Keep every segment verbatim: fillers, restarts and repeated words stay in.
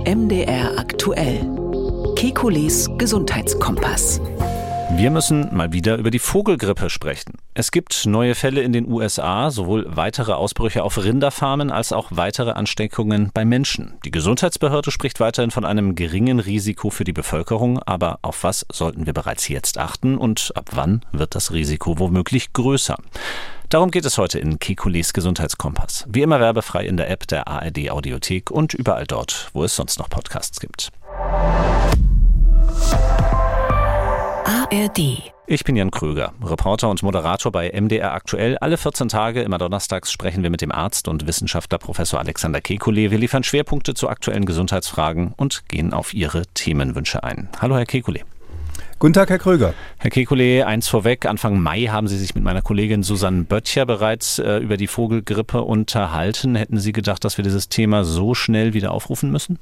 M D R aktuell. Kekules Gesundheitskompass. Wir müssen mal wieder über die Vogelgrippe sprechen. Es gibt neue Fälle in den U S A, sowohl weitere Ausbrüche auf Rinderfarmen als auch weitere Ansteckungen bei Menschen. Die Gesundheitsbehörde spricht weiterhin von einem geringen Risiko für die Bevölkerung, aber auf was sollten wir bereits jetzt achten und ab wann wird das Risiko womöglich größer? Darum geht es heute in Kekules Gesundheitskompass. Wie immer werbefrei in der App der A R D Audiothek und überall dort, wo es sonst noch Podcasts gibt. A R D. Ich bin Jan Kröger, Reporter und Moderator bei M D R aktuell. Alle vierzehn Tage, immer donnerstags, sprechen wir mit dem Arzt und Wissenschaftler Professor Alexander Kekulé. Wir liefern Schwerpunkte zu aktuellen Gesundheitsfragen und gehen auf Ihre Themenwünsche ein. Hallo, Herr Kekulé. Guten Tag, Herr Kröger. Herr Kekulé, eins vorweg. Anfang Mai haben Sie sich mit meiner Kollegin Susanne Böttcher bereits äh, über die Vogelgrippe unterhalten. Hätten Sie gedacht, dass wir dieses Thema so schnell wieder aufrufen müssen?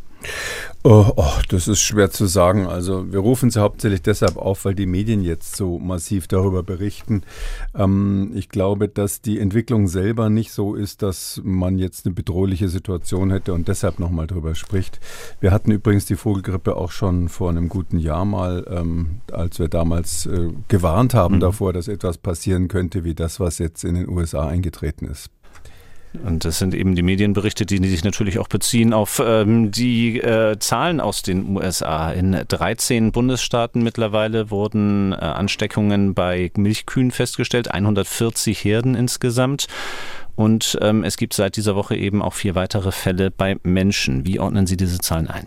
Oh, oh, das ist schwer zu sagen. Also wir rufen sie hauptsächlich deshalb auf, weil die Medien jetzt so massiv darüber berichten. Ähm, ich glaube, dass die Entwicklung selber nicht so ist, dass man jetzt eine bedrohliche Situation hätte und deshalb nochmal drüber spricht. Wir hatten übrigens die Vogelgrippe auch schon vor einem guten Jahr mal, ähm, als wir damals äh, gewarnt haben mhm. davor, dass etwas passieren könnte, wie das, was jetzt in den U S A eingetreten ist. Und das sind eben die Medienberichte, die sich natürlich auch beziehen auf ähm, die äh, Zahlen aus den U S A. In dreizehn Bundesstaaten mittlerweile wurden äh, Ansteckungen bei Milchkühen festgestellt, hundertvierzig Herden insgesamt. Und ähm, es gibt seit dieser Woche eben auch vier weitere Fälle bei Menschen. Wie ordnen Sie diese Zahlen ein?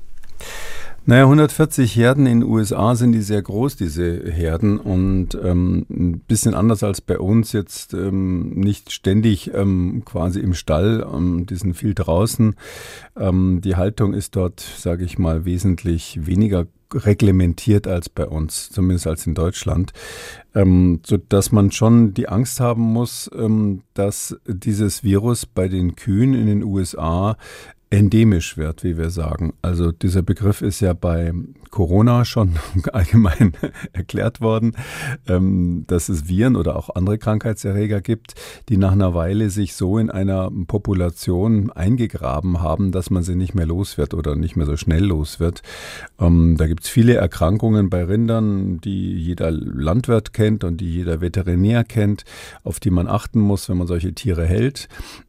Naja, hundertvierzig Herden in den U S A sind die sehr groß, diese Herden, und ähm, ein bisschen anders als bei uns jetzt ähm, nicht ständig ähm, quasi im Stall, ähm, die sind viel draußen. Ähm, die Haltung ist dort, sage ich mal, wesentlich weniger reglementiert als bei uns, zumindest als in Deutschland, ähm, so dass man schon die Angst haben muss, ähm, dass dieses Virus bei den Kühen in den U S A endemisch wird, wie wir sagen. Also dieser Begriff ist ja bei Corona schon allgemein erklärt worden, ähm, dass es Viren oder auch andere Krankheitserreger gibt, die nach einer Weile sich so in einer Population eingegraben haben, dass man sie nicht mehr los wird oder nicht mehr so schnell los wird. Ähm, da gibt es viele Erkrankungen bei Rindern, die jeder Landwirt kennt und die jeder Veterinär kennt, auf die man achten muss, wenn man solche Tiere hält.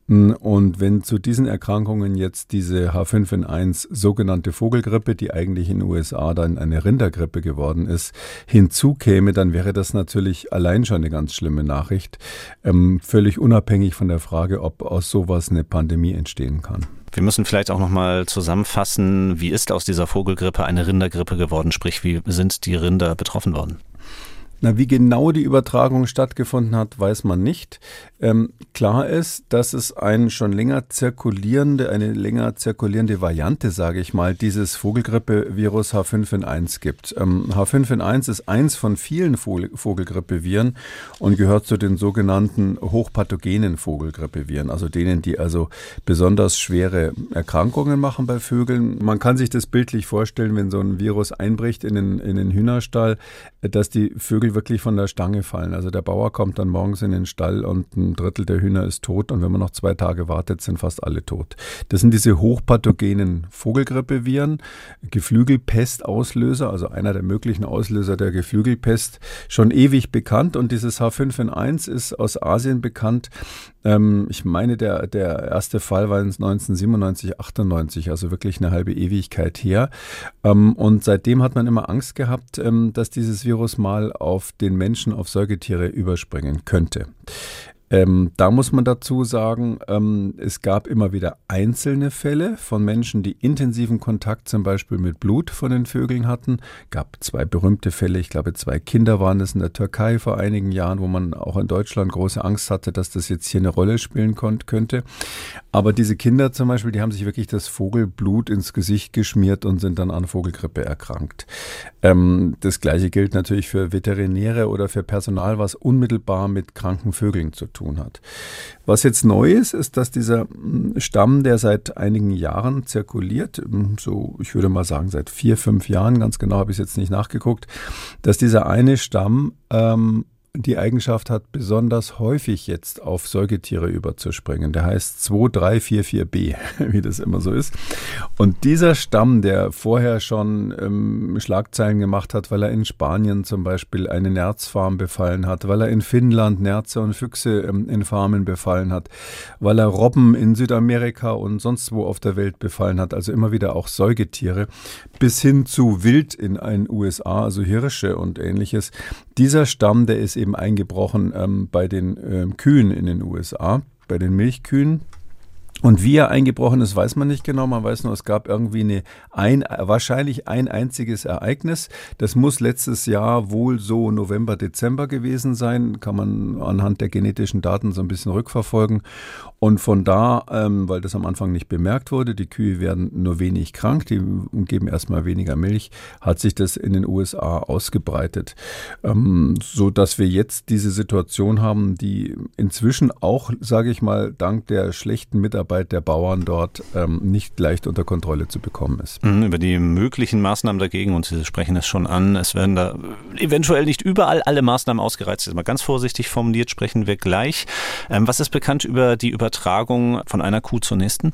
Und wenn zu diesen Erkrankungen jetzt diese H fünf N eins sogenannte Vogelgrippe, die eigentlich in den U S A dann eine Rindergrippe geworden ist, hinzukäme, dann wäre das natürlich allein schon eine ganz schlimme Nachricht, ähm, völlig unabhängig von der Frage, ob aus sowas eine Pandemie entstehen kann. Wir müssen vielleicht auch nochmal zusammenfassen, wie ist aus dieser Vogelgrippe eine Rindergrippe geworden, sprich wie sind die Rinder betroffen worden? Na, wie genau die Übertragung stattgefunden hat, weiß man nicht. Ähm, klar ist, dass es ein schon länger zirkulierende, eine länger zirkulierende Variante, sage ich mal, dieses Vogelgrippe-Virus H fünf N eins gibt. Ähm, H fünf N eins ist eins von vielen Vogel- Vogelgrippeviren und gehört zu den sogenannten hochpathogenen Vogelgrippeviren, also denen, die also besonders schwere Erkrankungen machen bei Vögeln. Man kann sich das bildlich vorstellen, wenn so ein Virus einbricht in den, in den Hühnerstall, dass die Vögel wirklich von der Stange fallen. Also der Bauer kommt dann morgens in den Stall und ein Drittel der Hühner ist tot und wenn man noch zwei Tage wartet, sind fast alle tot. Das sind diese hochpathogenen Vogelgrippeviren, Geflügelpestauslöser, also einer der möglichen Auslöser der Geflügelpest, schon ewig bekannt, und dieses H fünf N eins ist aus Asien bekannt. Ähm, ich meine, der, der erste Fall war neunzehnhundertsiebenundneunzig, achtundneunzig, also wirklich eine halbe Ewigkeit her. Ähm, und seitdem hat man immer Angst gehabt, ähm, dass dieses Virus mal auf den Menschen, auf Säugetiere überspringen könnte. Ähm, da muss man dazu sagen, ähm, es gab immer wieder einzelne Fälle von Menschen, die intensiven Kontakt zum Beispiel mit Blut von den Vögeln hatten. Gab zwei berühmte Fälle, ich glaube zwei Kinder waren es in der Türkei vor einigen Jahren, wo man auch in Deutschland große Angst hatte, dass das jetzt hier eine Rolle spielen kon- könnte. Aber diese Kinder zum Beispiel, die haben sich wirklich das Vogelblut ins Gesicht geschmiert und sind dann an Vogelgrippe erkrankt. Ähm, das Gleiche gilt natürlich für Veterinäre oder für Personal, was unmittelbar mit kranken Vögeln zu tun hat. Was jetzt neu ist, ist, dass dieser Stamm, der seit einigen Jahren zirkuliert, so ich würde mal sagen seit vier, fünf Jahren, ganz genau habe ich es jetzt nicht nachgeguckt, dass dieser eine Stamm ähm, die Eigenschaft hat, besonders häufig jetzt auf Säugetiere überzuspringen. Der heißt zwei drei vier vier b, wie das immer so ist. Und dieser Stamm, der vorher schon ähm, Schlagzeilen gemacht hat, weil er in Spanien zum Beispiel eine Nerzfarm befallen hat, weil er in Finnland Nerze und Füchse ähm, in Farmen befallen hat, weil er Robben in Südamerika und sonst wo auf der Welt befallen hat, also immer wieder auch Säugetiere, bis hin zu Wild in den U S A, also Hirsche und ähnliches. Dieser Stamm, der ist eben eingebrochen ähm, bei den ähm, Kühen in den U S A, bei den Milchkühen. Und wie er eingebrochen ist, weiß man nicht genau. Man weiß nur, es gab irgendwie eine, ein, wahrscheinlich ein einziges Ereignis. Das muss letztes Jahr wohl so November, Dezember gewesen sein. Kann man anhand der genetischen Daten so ein bisschen rückverfolgen. Und von da, ähm, weil das am Anfang nicht bemerkt wurde, die Kühe werden nur wenig krank, die geben erstmal weniger Milch, hat sich das in den U S A ausgebreitet. Ähm, so dass wir jetzt diese Situation haben, die inzwischen auch, sage ich mal, dank der schlechten Mitarbeit der Bauern dort ähm, nicht leicht unter Kontrolle zu bekommen ist. Über die möglichen Maßnahmen dagegen, und Sie sprechen es schon an, es werden da eventuell nicht überall alle Maßnahmen ausgereizt. Mal ganz vorsichtig formuliert, sprechen wir gleich. Ähm, was ist bekannt über die Übertragung von einer Kuh zur nächsten?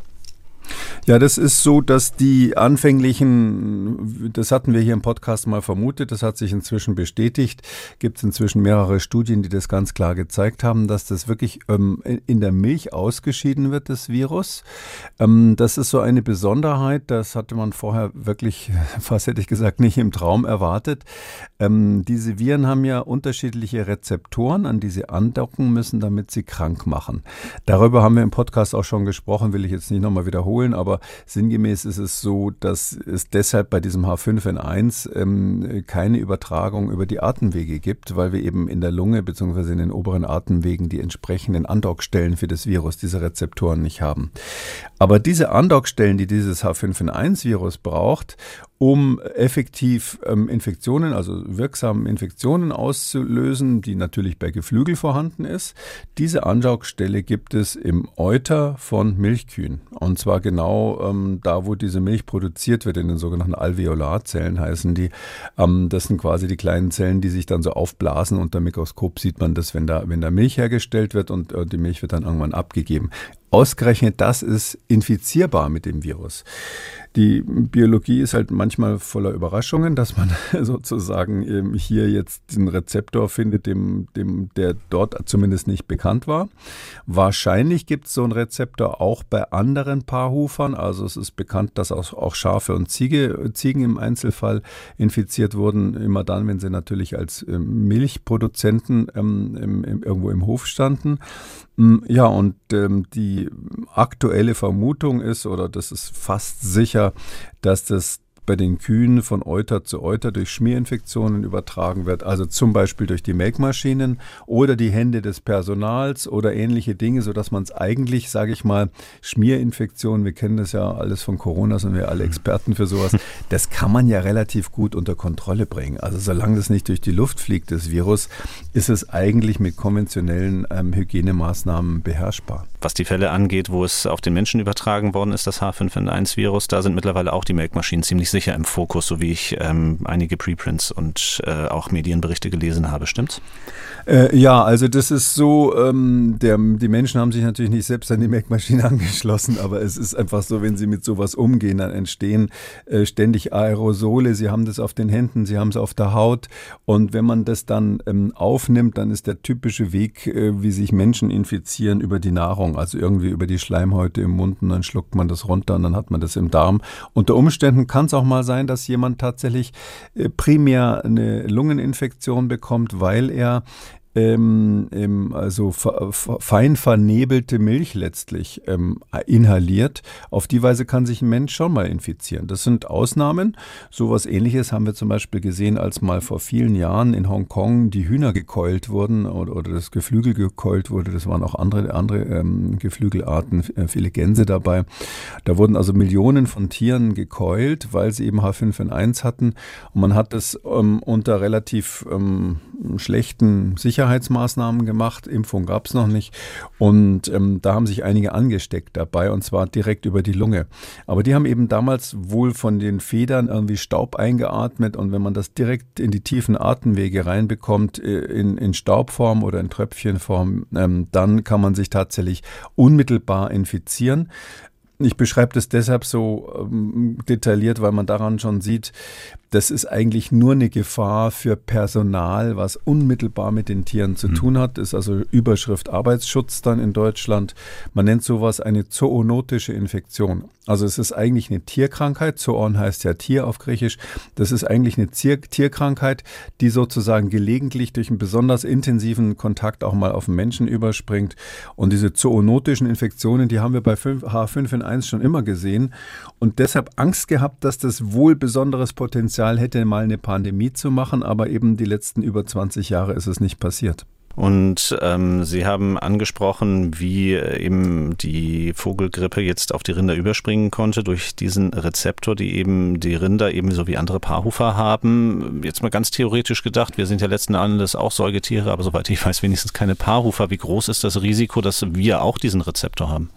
Ja, das ist so, dass die anfänglichen, das hatten wir hier im Podcast mal vermutet, das hat sich inzwischen bestätigt, gibt es inzwischen mehrere Studien, die das ganz klar gezeigt haben, dass das wirklich ähm, in der Milch ausgeschieden wird, das Virus. Ähm, das ist so eine Besonderheit, das hatte man vorher wirklich, fast hätte ich gesagt, nicht im Traum erwartet. Ähm, diese Viren haben ja unterschiedliche Rezeptoren, an die sie andocken müssen, damit sie krank machen. Darüber haben wir im Podcast auch schon gesprochen, will ich jetzt nicht nochmal wiederholen. Aber sinngemäß ist es so, dass es deshalb bei diesem H fünf N eins ähm, keine Übertragung über die Atemwege gibt, weil wir eben in der Lunge bzw. in den oberen Atemwegen die entsprechenden Andockstellen für das Virus, diese Rezeptoren nicht haben. Aber diese Andockstellen, die dieses H fünf N eins Virus braucht, um effektiv ähm, Infektionen, also wirksame Infektionen auszulösen, die natürlich bei Geflügel vorhanden ist. Diese Andockstelle gibt es im Euter von Milchkühen. Und zwar genau ähm, da, wo diese Milch produziert wird, in den sogenannten Alveolarzellen heißen die. Ähm, das sind quasi die kleinen Zellen, die sich dann so aufblasen. Unter Mikroskop sieht man das, wenn da, wenn da Milch hergestellt wird und äh, die Milch wird dann irgendwann abgegeben. Ausgerechnet das ist infizierbar mit dem Virus. Die Biologie ist halt manchmal voller Überraschungen, dass man sozusagen hier jetzt den Rezeptor findet, dem, dem, der dort zumindest nicht bekannt war. Wahrscheinlich gibt es so einen Rezeptor auch bei anderen Paarhufern. Also es ist bekannt, dass auch, auch Schafe und Ziege, Ziegen im Einzelfall infiziert wurden. Immer dann, wenn sie natürlich als Milchproduzenten ähm, im, im, irgendwo im Hof standen. Ja, und ähm, die aktuelle Vermutung ist, oder das ist fast sicher, dass das bei den Kühen von Euter zu Euter durch Schmierinfektionen übertragen wird, also zum Beispiel durch die Melkmaschinen oder die Hände des Personals oder ähnliche Dinge, sodass man es eigentlich, sage ich mal, Schmierinfektionen, wir kennen das ja alles von Corona, sind wir alle Experten für sowas, das kann man ja relativ gut unter Kontrolle bringen. Also solange das nicht durch die Luft fliegt, das Virus, ist es eigentlich mit konventionellen ähm, Hygienemaßnahmen beherrschbar. Was die Fälle angeht, wo es auf den Menschen übertragen worden ist, das H fünf N eins Virus, da sind mittlerweile auch die Melkmaschinen ziemlich sicher im Fokus, so wie ich ähm, einige Preprints und äh, auch Medienberichte gelesen habe, stimmt's? Äh, ja, also das ist so, ähm, der, die Menschen haben sich natürlich nicht selbst an die Melkmaschine angeschlossen, aber es ist einfach so, wenn sie mit sowas umgehen, dann entstehen äh, ständig Aerosole, sie haben das auf den Händen, sie haben es auf der Haut und wenn man das dann ähm, aufnimmt, dann ist der typische Weg, äh, wie sich Menschen infizieren, über die Nahrung, also irgendwie über die Schleimhäute im Mund und dann schluckt man das runter und dann hat man das im Darm. Unter Umständen kann es auch mal sein, dass jemand tatsächlich äh, primär eine Lungeninfektion bekommt, weil er Ähm, ähm, also ver, ver, fein vernebelte Milch letztlich ähm, inhaliert. Auf die Weise kann sich ein Mensch schon mal infizieren. Das sind Ausnahmen. Sowas Ähnliches haben wir zum Beispiel gesehen, als mal vor vielen Jahren in Hongkong die Hühner gekeult wurden oder, oder das Geflügel gekeult wurde. Das waren auch andere, andere ähm, Geflügelarten, äh, viele Gänse dabei. Da wurden also Millionen von Tieren gekeult, weil sie eben H fünf N eins hatten. Und man hat das ähm, unter relativ ähm, schlechten Sicherheitsmaßnahmen gemacht. Impfung gab es noch nicht. Und ähm, da haben sich einige angesteckt dabei, und zwar direkt über die Lunge. Aber die haben eben damals wohl von den Federn irgendwie Staub eingeatmet. Und wenn man das direkt in die tiefen Atemwege reinbekommt, in, in Staubform oder in Tröpfchenform, ähm, dann kann man sich tatsächlich unmittelbar infizieren. Ich beschreibe das deshalb so ähm, detailliert, weil man daran schon sieht, das ist eigentlich nur eine Gefahr für Personal, was unmittelbar mit den Tieren zu mhm. tun hat. Das ist also Überschrift Arbeitsschutz dann in Deutschland. Man nennt sowas eine zoonotische Infektion. Also es ist eigentlich eine Tierkrankheit. Zoon heißt ja Tier auf Griechisch. Das ist eigentlich eine Tier- Tierkrankheit, die sozusagen gelegentlich durch einen besonders intensiven Kontakt auch mal auf den Menschen überspringt. Und diese zoonotischen Infektionen, die haben wir bei H fünf N eins schon immer gesehen und deshalb Angst gehabt, dass das wohl besonderes Potenzial hätte, mal eine Pandemie zu machen, aber eben die letzten über zwanzig Jahre ist es nicht passiert. Und ähm, Sie haben angesprochen, wie eben die Vogelgrippe jetzt auf die Rinder überspringen konnte durch diesen Rezeptor, die eben die Rinder ebenso wie andere Paarhufer haben. Jetzt mal ganz theoretisch gedacht, wir sind ja letzten Endes auch Säugetiere, aber soweit ich weiß, wenigstens keine Paarhufer. Wie groß ist das Risiko, dass wir auch diesen Rezeptor haben?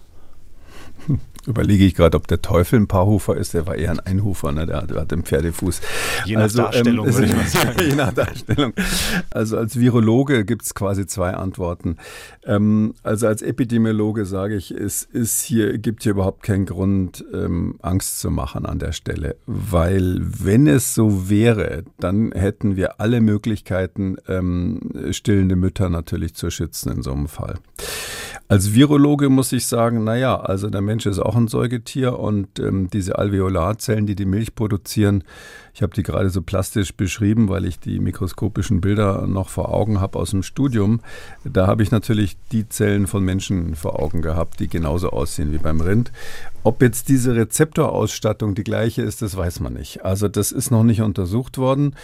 Überlege ich gerade, ob der Teufel ein Paarhufer ist. Der war eher ein Einhufer, ne? der, der hat den Pferdekuss. Je nach also, Darstellung, ähm, würde ich mal sagen. Je nach Darstellung. Also als Virologe gibt es quasi zwei Antworten. Ähm, also als Epidemiologe sage ich, es ist hier, gibt hier überhaupt keinen Grund, ähm, Angst zu machen an der Stelle. Weil wenn es so wäre, dann hätten wir alle Möglichkeiten, ähm, stillende Mütter natürlich zu schützen in so einem Fall. Als Virologe muss ich sagen, naja, also der Mensch ist auch ein Säugetier und ähm, diese Alveolarzellen, die die Milch produzieren, ich habe die gerade so plastisch beschrieben, weil ich die mikroskopischen Bilder noch vor Augen habe aus dem Studium. Da habe ich natürlich die Zellen von Menschen vor Augen gehabt, die genauso aussehen wie beim Rind. Ob jetzt diese Rezeptorausstattung die gleiche ist, das weiß man nicht. Also das ist noch nicht untersucht worden.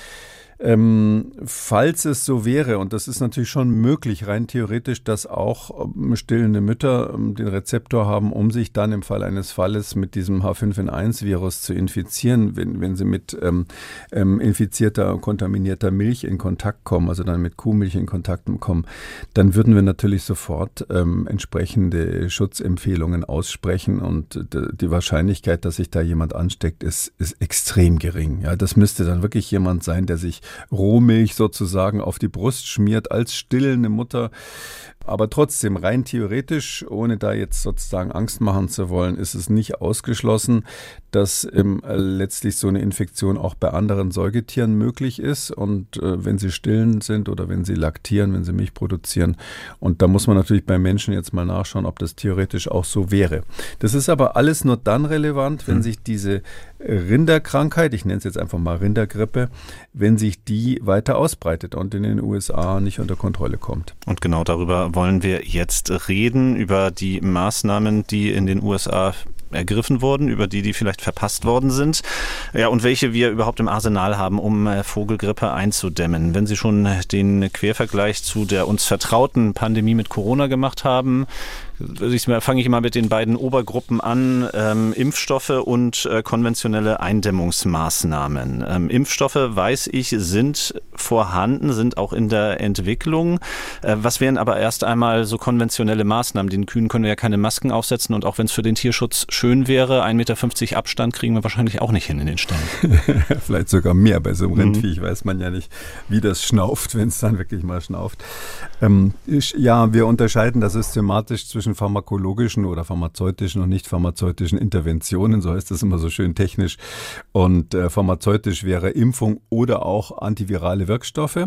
Ähm, falls es so wäre, und das ist natürlich schon möglich, rein theoretisch, dass auch ähm, stillende Mütter ähm, den Rezeptor haben, um sich dann im Fall eines Falles mit diesem H fünf N eins Virus zu infizieren, wenn, wenn sie mit ähm, ähm, infizierter, kontaminierter Milch in Kontakt kommen, also dann mit Kuhmilch in Kontakt kommen, dann würden wir natürlich sofort ähm, entsprechende Schutzempfehlungen aussprechen und d- die Wahrscheinlichkeit, dass sich da jemand ansteckt, ist, ist extrem gering. Ja, das müsste dann wirklich jemand sein, der sich Rohmilch sozusagen auf die Brust schmiert als stillende Mutter. Aber trotzdem, rein theoretisch, ohne da jetzt sozusagen Angst machen zu wollen, ist es nicht ausgeschlossen, dass ähm, letztlich so eine Infektion auch bei anderen Säugetieren möglich ist. Und äh, wenn sie stillend sind oder wenn sie laktieren, wenn sie Milch produzieren. Und da muss man natürlich beim Menschen jetzt mal nachschauen, ob das theoretisch auch so wäre. Das ist aber alles nur dann relevant, wenn mhm. sich diese Rinderkrankheit, ich nenne es jetzt einfach mal Rindergrippe, wenn sich die weiter ausbreitet und in den U S A nicht unter Kontrolle kommt. Und genau darüber wollen wir jetzt reden, über die Maßnahmen, die in den U S A ergriffen wurden, über die, die vielleicht verpasst worden sind. Ja, und welche wir überhaupt im Arsenal haben, um Vogelgrippe einzudämmen. Wenn Sie schon den Quervergleich zu der uns vertrauten Pandemie mit Corona gemacht haben, fange ich mal mit den beiden Obergruppen an, ähm, Impfstoffe und äh, konventionelle Eindämmungsmaßnahmen. Ähm, Impfstoffe, weiß ich, sind vorhanden, sind auch in der Entwicklung. Äh, was wären aber erst einmal so konventionelle Maßnahmen? Den Kühen können wir ja keine Masken aufsetzen und auch wenn es für den Tierschutz schön wäre, ein Meter fünfzig Abstand kriegen wir wahrscheinlich auch nicht hin in den Ställen. Vielleicht sogar mehr bei so einem mhm. Rindviech, weiß man ja nicht, wie das schnauft, wenn es dann wirklich mal schnauft. Ähm, ich, ja, wir unterscheiden da systematisch zwischen pharmakologischen oder pharmazeutischen und nicht pharmazeutischen Interventionen, so heißt das immer so schön technisch. Und äh, pharmazeutisch wäre Impfung oder auch antivirale Wirkstoffe.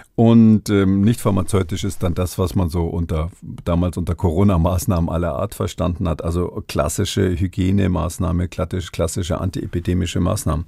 Und ähm, nicht pharmazeutisch ist dann das, was man so unter damals unter Corona-Maßnahmen aller Art verstanden hat, also klassische Hygienemaßnahme, klassische antiepidemische Maßnahmen.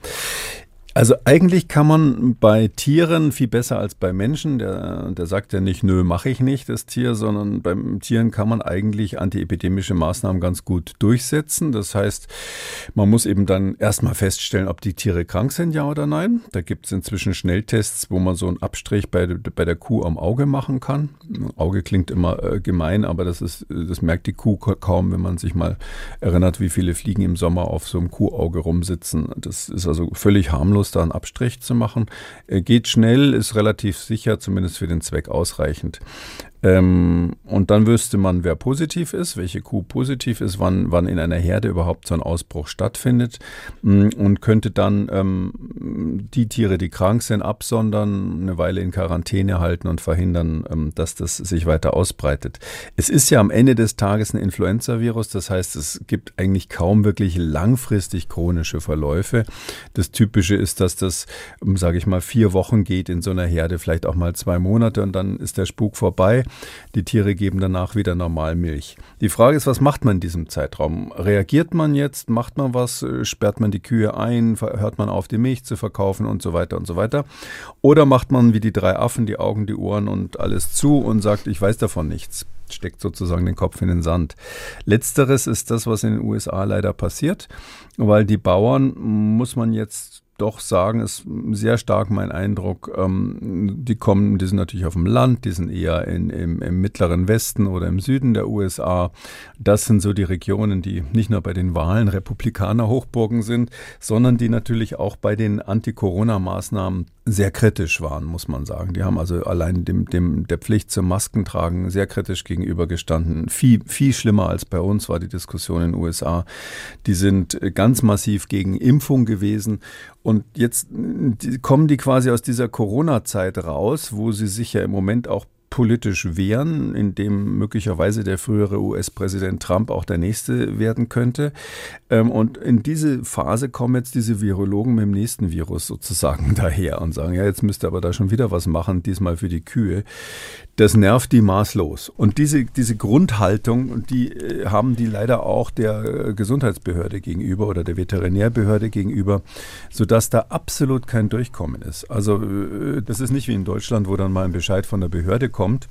Also eigentlich kann man bei Tieren viel besser als bei Menschen, der, der sagt ja nicht, nö, mache ich nicht, das Tier, sondern beim Tieren kann man eigentlich antiepidemische Maßnahmen ganz gut durchsetzen. Das heißt, man muss eben dann erstmal feststellen, ob die Tiere krank sind, ja oder nein. Da gibt es inzwischen Schnelltests, wo man so einen Abstrich bei, bei der Kuh am Auge machen kann. Auge klingt immer äh, gemein, aber das ist, das merkt die Kuh kaum, wenn man sich mal erinnert, wie viele Fliegen im Sommer auf so einem Kuhauge rumsitzen. Das ist also völlig harmlos. Virus da einen Abstrich zu machen. Äh, geht schnell, ist relativ sicher, zumindest für den Zweck ausreichend. Ähm, und dann wüsste man, wer positiv ist, welche Kuh positiv ist, wann, wann in einer Herde überhaupt so ein Ausbruch stattfindet mh, und könnte dann ähm, die Tiere, die krank sind, absondern, eine Weile in Quarantäne halten und verhindern, ähm, dass das sich weiter ausbreitet. Es ist ja am Ende des Tages ein Influenza-Virus, das heißt, es gibt eigentlich kaum wirklich langfristig chronische Verläufe. Das Typische ist, dass das, ähm, sage ich mal, vier Wochen geht in so einer Herde, vielleicht auch mal zwei Monate und dann ist der Spuk vorbei. Die Tiere geben danach wieder normal Milch. Die Frage ist, was macht man in diesem Zeitraum? Reagiert man jetzt? Macht man was? Sperrt man die Kühe ein? Hört man auf, die Milch zu verkaufen und so weiter und so weiter? Oder macht man wie die drei Affen, die Augen, die Ohren und alles zu und sagt, ich weiß davon nichts? Steckt sozusagen den Kopf in den Sand. Letzteres ist das, was in den U S A leider passiert, weil die Bauern, muss man jetzt doch sagen, ist sehr stark mein Eindruck, ähm, die kommen, die sind natürlich auf dem Land, die sind eher in, im, im mittleren Westen oder im Süden der U S A. Das sind so die Regionen, die nicht nur bei den Wahlen Republikaner-Hochburgen sind, sondern die natürlich auch bei den Anti-Corona-Maßnahmen sehr kritisch waren, muss man sagen. Die haben also allein dem, dem, der Pflicht zum Maskentragen sehr kritisch gegenübergestanden. Viel, viel schlimmer als bei uns war die Diskussion in den U S A. Die sind ganz massiv gegen Impfung gewesen. Und jetzt die, kommen die quasi aus dieser Corona-Zeit raus, wo sie sich ja im Moment auch politisch wehren, indem möglicherweise der frühere U S-Präsident Trump auch der nächste werden könnte. Und in diese Phase kommen jetzt diese Virologen mit dem nächsten Virus sozusagen daher und sagen, ja, jetzt müsst ihr aber da schon wieder was machen, diesmal für die Kühe. Das nervt die maßlos. Und diese, diese Grundhaltung, die haben die leider auch der Gesundheitsbehörde gegenüber oder der Veterinärbehörde gegenüber, sodass da absolut kein Durchkommen ist. Also das ist nicht wie in Deutschland, wo dann mal ein Bescheid von der Behörde kommt.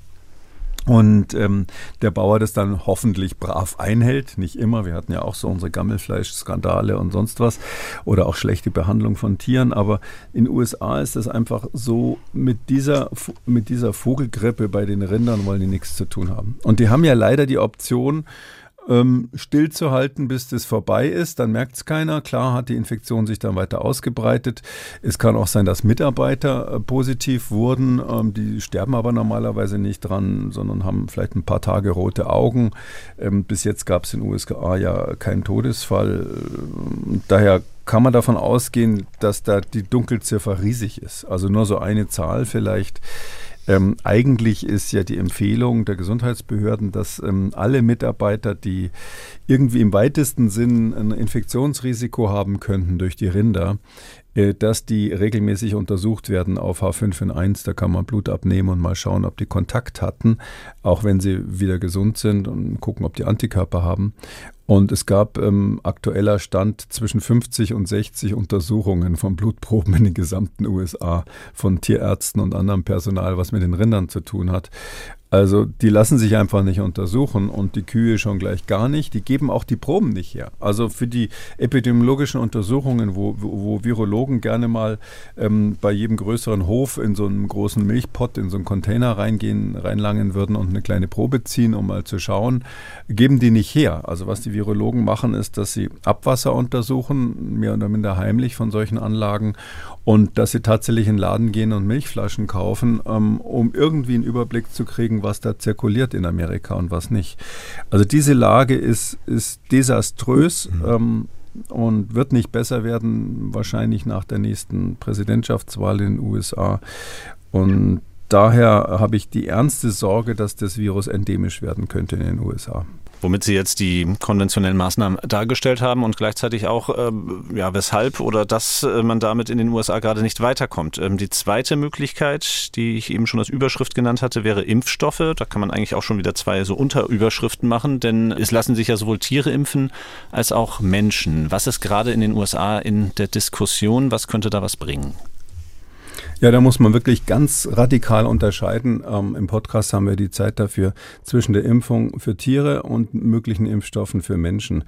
Und ähm, der Bauer das dann hoffentlich brav einhält, nicht immer. Wir hatten ja auch so unsere Gammelfleischskandale und sonst was oder auch schlechte Behandlung von Tieren. Aber in den U S A ist das einfach so, mit dieser, mit dieser Vogelgrippe bei den Rindern wollen die nichts zu tun haben. Und die haben ja leider die Option, Ähm, stillzuhalten, bis das vorbei ist, dann merkt es keiner. Klar hat die Infektion sich dann weiter ausgebreitet. Es kann auch sein, dass Mitarbeiter äh, positiv wurden. Ähm, die sterben aber normalerweise nicht dran, sondern haben vielleicht ein paar Tage rote Augen. Ähm, bis jetzt gab es in den U S A ja keinen Todesfall. Ähm, daher kann man davon ausgehen, dass da die Dunkelziffer riesig ist. Also nur so eine Zahl vielleicht. Ähm, eigentlich ist ja die Empfehlung der Gesundheitsbehörden, dass ähm, alle Mitarbeiter, die irgendwie im weitesten Sinn ein Infektionsrisiko haben könnten durch die Rinder, äh, dass die regelmäßig untersucht werden auf H fünf N eins. Da kann man Blut abnehmen und mal schauen, ob die Kontakt hatten, auch wenn sie wieder gesund sind und gucken, ob die Antikörper haben. Und es gab ähm, aktueller Stand zwischen fünfzig und sechzig Untersuchungen von Blutproben in den gesamten U S A von Tierärzten und anderem Personal, was mit den Rindern zu tun hat. Also die lassen sich einfach nicht untersuchen und die Kühe schon gleich gar nicht. Die geben auch die Proben nicht her. Also für die epidemiologischen Untersuchungen, wo, wo, wo Virologen gerne mal ähm, bei jedem größeren Hof in so einen großen Milchpott, in so einen Container reingehen, reinlangen würden und eine kleine Probe ziehen, um mal zu schauen, geben die nicht her. Also was die Virologen machen, ist, dass sie Abwasser untersuchen, mehr oder minder heimlich von solchen Anlagen, und dass sie tatsächlich in den Laden gehen und Milchflaschen kaufen, ähm, um irgendwie einen Überblick zu kriegen, was da zirkuliert in Amerika und was nicht. Also diese Lage ist, ist desaströs mhm. ähm, und wird nicht besser werden, wahrscheinlich nach der nächsten Präsidentschaftswahl in den U S A. Und daher habe ich die ernste Sorge, dass das Virus endemisch werden könnte in den U S A. Womit Sie jetzt die konventionellen Maßnahmen dargestellt haben und gleichzeitig auch, äh, ja, weshalb oder dass äh, man damit in den U S A gerade nicht weiterkommt. Ähm, die zweite Möglichkeit, die ich eben schon als Überschrift genannt hatte, wäre Impfstoffe. Da kann man eigentlich auch schon wieder zwei so Unterüberschriften machen, denn es lassen sich ja sowohl Tiere impfen als auch Menschen. Was ist gerade in den U S A in der Diskussion? Was könnte da was bringen? Ja, da muss man wirklich ganz radikal unterscheiden. Ähm, im Podcast haben wir die Zeit dafür zwischen der Impfung für Tiere und möglichen Impfstoffen für Menschen.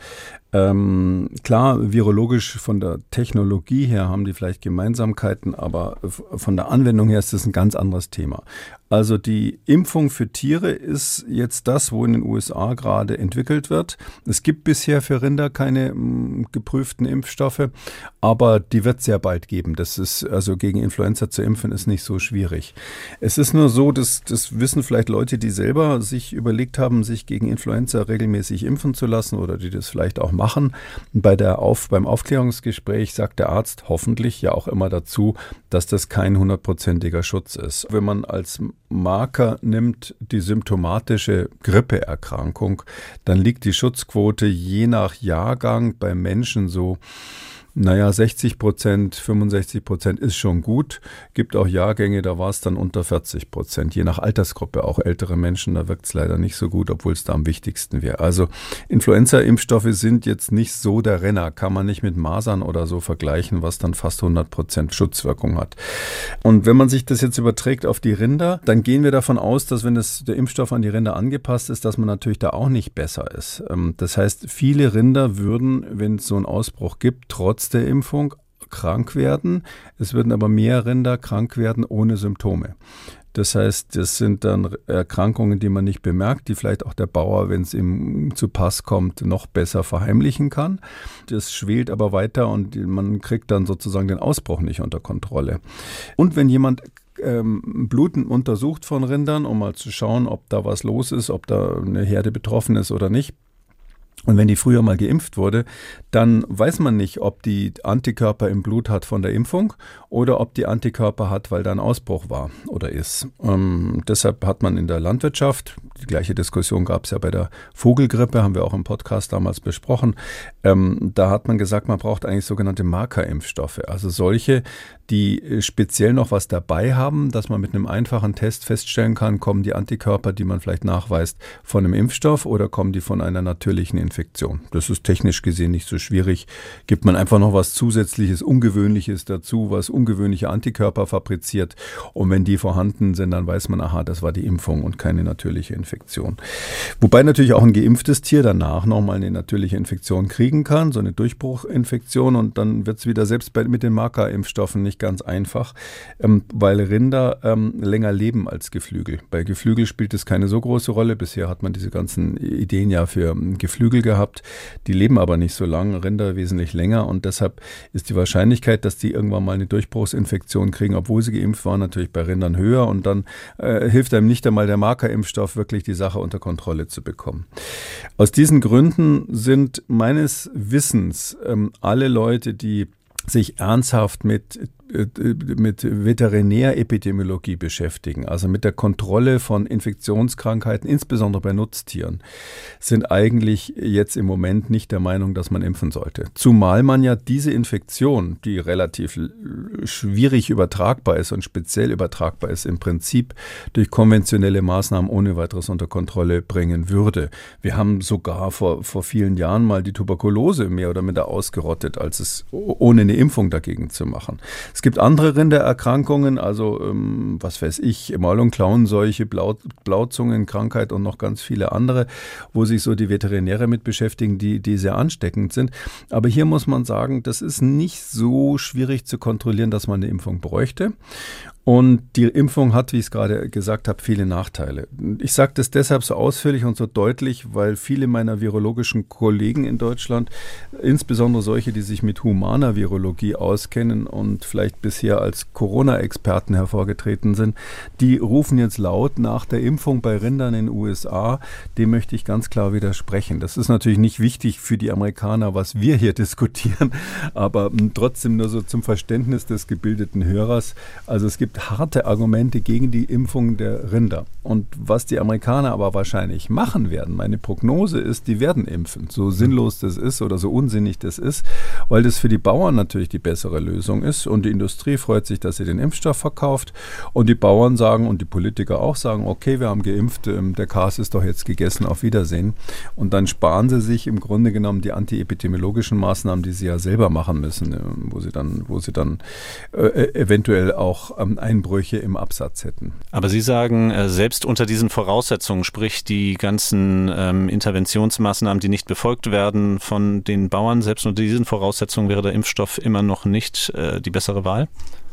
Ähm, klar, virologisch von der Technologie her haben die vielleicht Gemeinsamkeiten, aber von der Anwendung her ist das ein ganz anderes Thema. Also die Impfung für Tiere ist jetzt das, wo in den U S A gerade entwickelt wird. Es gibt bisher für Rinder keine m, geprüften Impfstoffe, aber die wird es sehr bald geben. Das ist also gegen Influenza zu impfen ist nicht so schwierig. Es ist nur so, dass das wissen vielleicht Leute, die selber sich überlegt haben, sich gegen Influenza regelmäßig impfen zu lassen oder die das vielleicht auch machen. Bei der Auf, beim Aufklärungsgespräch sagt der Arzt hoffentlich ja auch immer dazu, dass das kein hundertprozentiger Schutz ist. Wenn man als Marker nimmt die symptomatische Grippeerkrankung, dann liegt die Schutzquote je nach Jahrgang bei Menschen so, naja, sechzig Prozent, fünfundsechzig Prozent ist schon gut. Gibt auch Jahrgänge, da war es dann unter vierzig Prozent. Je nach Altersgruppe, auch ältere Menschen, da wirkt es leider nicht so gut, obwohl es da am wichtigsten wäre. Also Influenza-Impfstoffe sind jetzt nicht so der Renner. Kann man nicht mit Masern oder so vergleichen, was dann fast hundert Prozent Schutzwirkung hat. Und wenn man sich das jetzt überträgt auf die Rinder, dann gehen wir davon aus, dass wenn das, der Impfstoff an die Rinder angepasst ist, dass man natürlich da auch nicht besser ist. Das heißt, viele Rinder würden, wenn es so einen Ausbruch gibt, trotz der Impfung krank werden. Es würden aber mehr Rinder krank werden ohne Symptome. Das heißt, das sind dann Erkrankungen, die man nicht bemerkt, die vielleicht auch der Bauer, wenn es ihm zu Pass kommt, noch besser verheimlichen kann. Das schwelt aber weiter und man kriegt dann sozusagen den Ausbruch nicht unter Kontrolle. Und wenn jemand ähm, Bluten untersucht von Rindern, um mal zu schauen, ob da was los ist, ob da eine Herde betroffen ist oder nicht, und wenn die früher mal geimpft wurde, dann weiß man nicht, ob die Antikörper im Blut hat von der Impfung oder ob die Antikörper hat, weil da ein Ausbruch war oder ist. Ähm, deshalb hat man in der Landwirtschaft, die gleiche Diskussion gab es ja bei der Vogelgrippe, haben wir auch im Podcast damals besprochen, ähm, da hat man gesagt, man braucht eigentlich sogenannte Markerimpfstoffe, also solche, die speziell noch was dabei haben, dass man mit einem einfachen Test feststellen kann, kommen die Antikörper, die man vielleicht nachweist, von einem Impfstoff oder kommen die von einer natürlichen Infektion. Das ist technisch gesehen nicht so schwierig. Gibt man einfach noch was Zusätzliches, Ungewöhnliches dazu, was ungewöhnliche Antikörper fabriziert. Und wenn die vorhanden sind, dann weiß man, aha, das war die Impfung und keine natürliche Infektion. Wobei natürlich auch ein geimpftes Tier danach nochmal eine natürliche Infektion kriegen kann, so eine Durchbruchinfektion. Und dann wird es wieder selbst bei, mit den Markerimpfstoffen nicht ganz einfach, ähm, weil Rinder ähm, länger leben als Geflügel. Bei Geflügel spielt es keine so große Rolle. Bisher hat man diese ganzen Ideen ja für ähm, Geflügel gehabt. Die leben aber nicht so lange, Rinder wesentlich länger und deshalb ist die Wahrscheinlichkeit, dass die irgendwann mal eine Durchbruchsinfektion kriegen, obwohl sie geimpft waren, natürlich bei Rindern höher und dann äh, hilft einem nicht einmal der Markerimpfstoff, wirklich die Sache unter Kontrolle zu bekommen. Aus diesen Gründen sind meines Wissens ähm, alle Leute, die sich ernsthaft mit mit Veterinärepidemiologie beschäftigen, also mit der Kontrolle von Infektionskrankheiten, insbesondere bei Nutztieren, sind eigentlich jetzt im Moment nicht der Meinung, dass man impfen sollte. Zumal man ja diese Infektion, die relativ schwierig übertragbar ist und speziell übertragbar ist, im Prinzip durch konventionelle Maßnahmen ohne weiteres unter Kontrolle bringen würde. Wir haben sogar vor, vor vielen Jahren mal die Tuberkulose mehr oder minder ausgerottet, als es ohne eine Impfung dagegen zu machen. Es gibt andere Rindererkrankungen, also ähm, was weiß ich, Maul- und Klauenseuche, Blau, Blauzungenkrankheit und noch ganz viele andere, wo sich so die Veterinäre mit beschäftigen, die, die sehr ansteckend sind. Aber hier muss man sagen, das ist nicht so schwierig zu kontrollieren, dass man eine Impfung bräuchte. Und die Impfung hat, wie ich es gerade gesagt habe, viele Nachteile. Ich sage das deshalb so ausführlich und so deutlich, weil viele meiner virologischen Kollegen in Deutschland, insbesondere solche, die sich mit humaner Virologie auskennen und vielleicht bisher als Corona-Experten hervorgetreten sind, die rufen jetzt laut nach der Impfung bei Rindern in den U S A. Dem möchte ich ganz klar widersprechen. Das ist natürlich nicht wichtig für die Amerikaner, was wir hier diskutieren, aber trotzdem nur so zum Verständnis des gebildeten Hörers. Also es gibt harte Argumente gegen die Impfung der Rinder. Und was die Amerikaner aber wahrscheinlich machen werden, meine Prognose ist, die werden impfen. So sinnlos das ist oder so unsinnig das ist, weil das für die Bauern natürlich die bessere Lösung ist. Und die Industrie freut sich, dass sie den Impfstoff verkauft. Und die Bauern sagen und die Politiker auch sagen, okay, wir haben geimpft, der Kas ist doch jetzt gegessen, auf Wiedersehen. Und dann sparen sie sich im Grunde genommen die antiepidemiologischen Maßnahmen, die sie ja selber machen müssen, wo sie dann, wo sie dann äh, eventuell auch ähm, Einbrüche im Absatz hätten. Aber Sie sagen, selbst unter diesen Voraussetzungen, sprich die ganzen ähm, Interventionsmaßnahmen, die nicht befolgt werden von den Bauern, selbst unter diesen Voraussetzungen wäre der Impfstoff immer noch nicht äh, die bessere Wahl?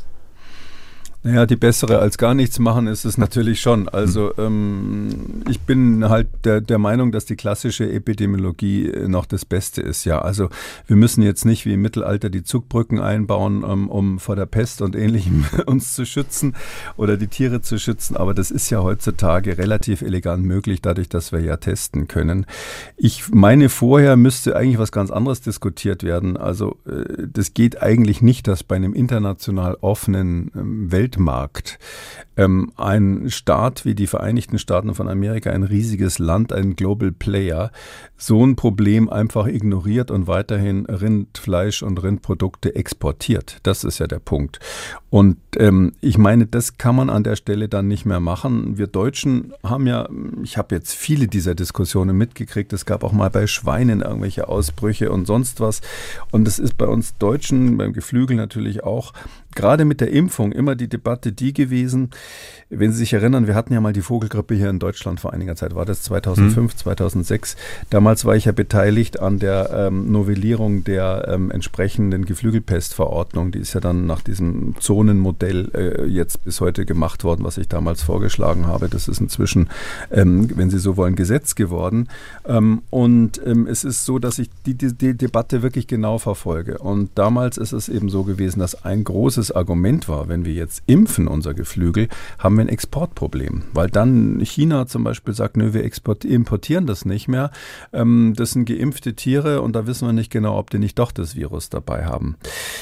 Naja, die bessere als gar nichts machen ist es natürlich schon. Also ähm, ich bin halt der, der Meinung, dass die klassische Epidemiologie noch das Beste ist. Ja, also wir müssen jetzt nicht wie im Mittelalter die Zugbrücken einbauen, um, um vor der Pest und Ähnlichem uns zu schützen oder die Tiere zu schützen. Aber das ist ja heutzutage relativ elegant möglich, dadurch, dass wir ja testen können. Ich meine, vorher müsste eigentlich was ganz anderes diskutiert werden. Also äh, das geht eigentlich nicht, dass bei einem international offenen ähm, Welt Markt. Ähm, ein Staat wie die Vereinigten Staaten von Amerika, ein riesiges Land, ein Global Player, so ein Problem einfach ignoriert und weiterhin Rindfleisch und Rindprodukte exportiert. Das ist ja der Punkt. Und ähm, ich meine, das kann man an der Stelle dann nicht mehr machen. Wir Deutschen haben ja, ich habe jetzt viele dieser Diskussionen mitgekriegt, es gab auch mal bei Schweinen irgendwelche Ausbrüche und sonst was. Und das ist bei uns Deutschen, beim Geflügel natürlich auch, gerade mit der Impfung immer die Debatte die gewesen, wenn Sie sich erinnern, wir hatten ja mal die Vogelgrippe hier in Deutschland vor einiger Zeit, war das zweitausendfünf, mhm. zweitausendsechs. Damals war ich ja beteiligt an der ähm, Novellierung der ähm, entsprechenden Geflügelpestverordnung. Die ist ja dann nach diesem Zonenmodell äh, jetzt bis heute gemacht worden, was ich damals vorgeschlagen habe. Das ist inzwischen, ähm, wenn Sie so wollen, Gesetz geworden. Ähm, und ähm, es ist so, dass ich die, die, die Debatte wirklich genau verfolge. Und damals ist es eben so gewesen, dass ein großes Argument war, wenn wir jetzt impfen unser Geflügel, haben wir ein Exportproblem, weil dann China zum Beispiel sagt, nö, wir export- importieren das nicht mehr. Ähm, das sind geimpfte Tiere und da wissen wir nicht genau, ob die nicht doch das Virus dabei haben.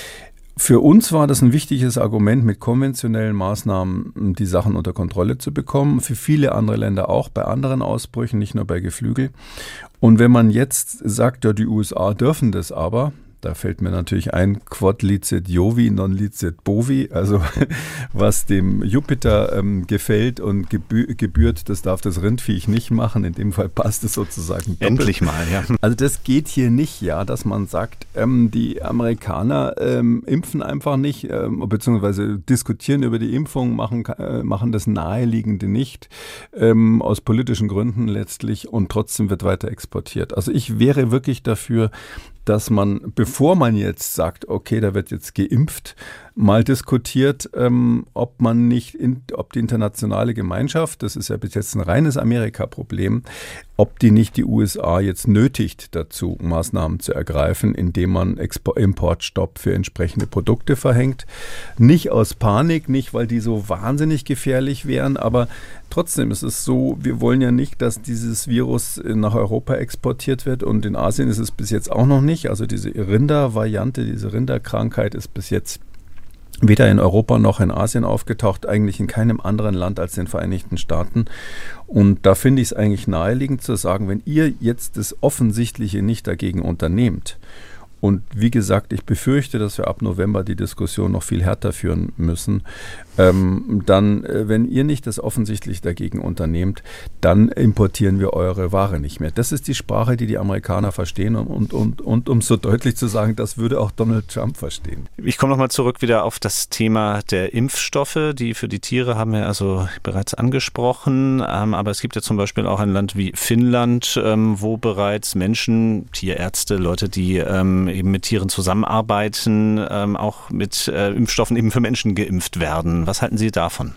Für uns war das ein wichtiges Argument, mit konventionellen Maßnahmen die Sachen unter Kontrolle zu bekommen. Für viele andere Länder auch, bei anderen Ausbrüchen, nicht nur bei Geflügel. Und wenn man jetzt sagt, ja, die U S A dürfen das aber, da fällt mir natürlich ein, quod licet Jovi, non licet bovi, also was dem Jupiter ähm, gefällt und gebü- gebührt, das darf das Rindviech nicht machen. In dem Fall passt es sozusagen doppelt. Endlich mal, ja. Also das geht hier nicht, ja, dass man sagt, ähm, die Amerikaner ähm, impfen einfach nicht, ähm, beziehungsweise diskutieren über die Impfung, machen, äh, machen das Naheliegende nicht, ähm, aus politischen Gründen letztlich, und trotzdem wird weiter exportiert. Also ich wäre wirklich dafür, dass man, bevor man jetzt sagt, okay, da wird jetzt geimpft, mal diskutiert, ähm, ob man nicht, in, ob die internationale Gemeinschaft, das ist ja bis jetzt ein reines Amerika-Problem, ob die nicht die U S A jetzt nötigt dazu, Maßnahmen zu ergreifen, indem man Expo- Importstopp für entsprechende Produkte verhängt. Nicht aus Panik, nicht weil die so wahnsinnig gefährlich wären, aber trotzdem ist es so, wir wollen ja nicht, dass dieses Virus nach Europa exportiert wird, und in Asien ist es bis jetzt auch noch nicht. Also diese Rindervariante, diese Rinderkrankheit ist bis jetzt weder in Europa noch in Asien aufgetaucht, eigentlich in keinem anderen Land als den Vereinigten Staaten. Und da finde ich es eigentlich naheliegend zu sagen, wenn ihr jetzt das Offensichtliche nicht dagegen unternehmt, und wie gesagt, ich befürchte, dass wir ab November die Diskussion noch viel härter führen müssen, ähm, dann, äh, wenn ihr nicht das offensichtlich dagegen unternehmt, dann importieren wir eure Ware nicht mehr. Das ist die Sprache, die die Amerikaner verstehen, und, und, und, und um so deutlich zu sagen, das würde auch Donald Trump verstehen. Ich komme nochmal zurück wieder auf das Thema der Impfstoffe, die für die Tiere haben wir also bereits angesprochen, ähm, aber es gibt ja zum Beispiel auch ein Land wie Finnland, ähm, wo bereits Menschen, Tierärzte, Leute, die ähm, eben mit Tieren zusammenarbeiten, ähm, auch mit äh, Impfstoffen eben für Menschen geimpft werden. Was halten Sie davon?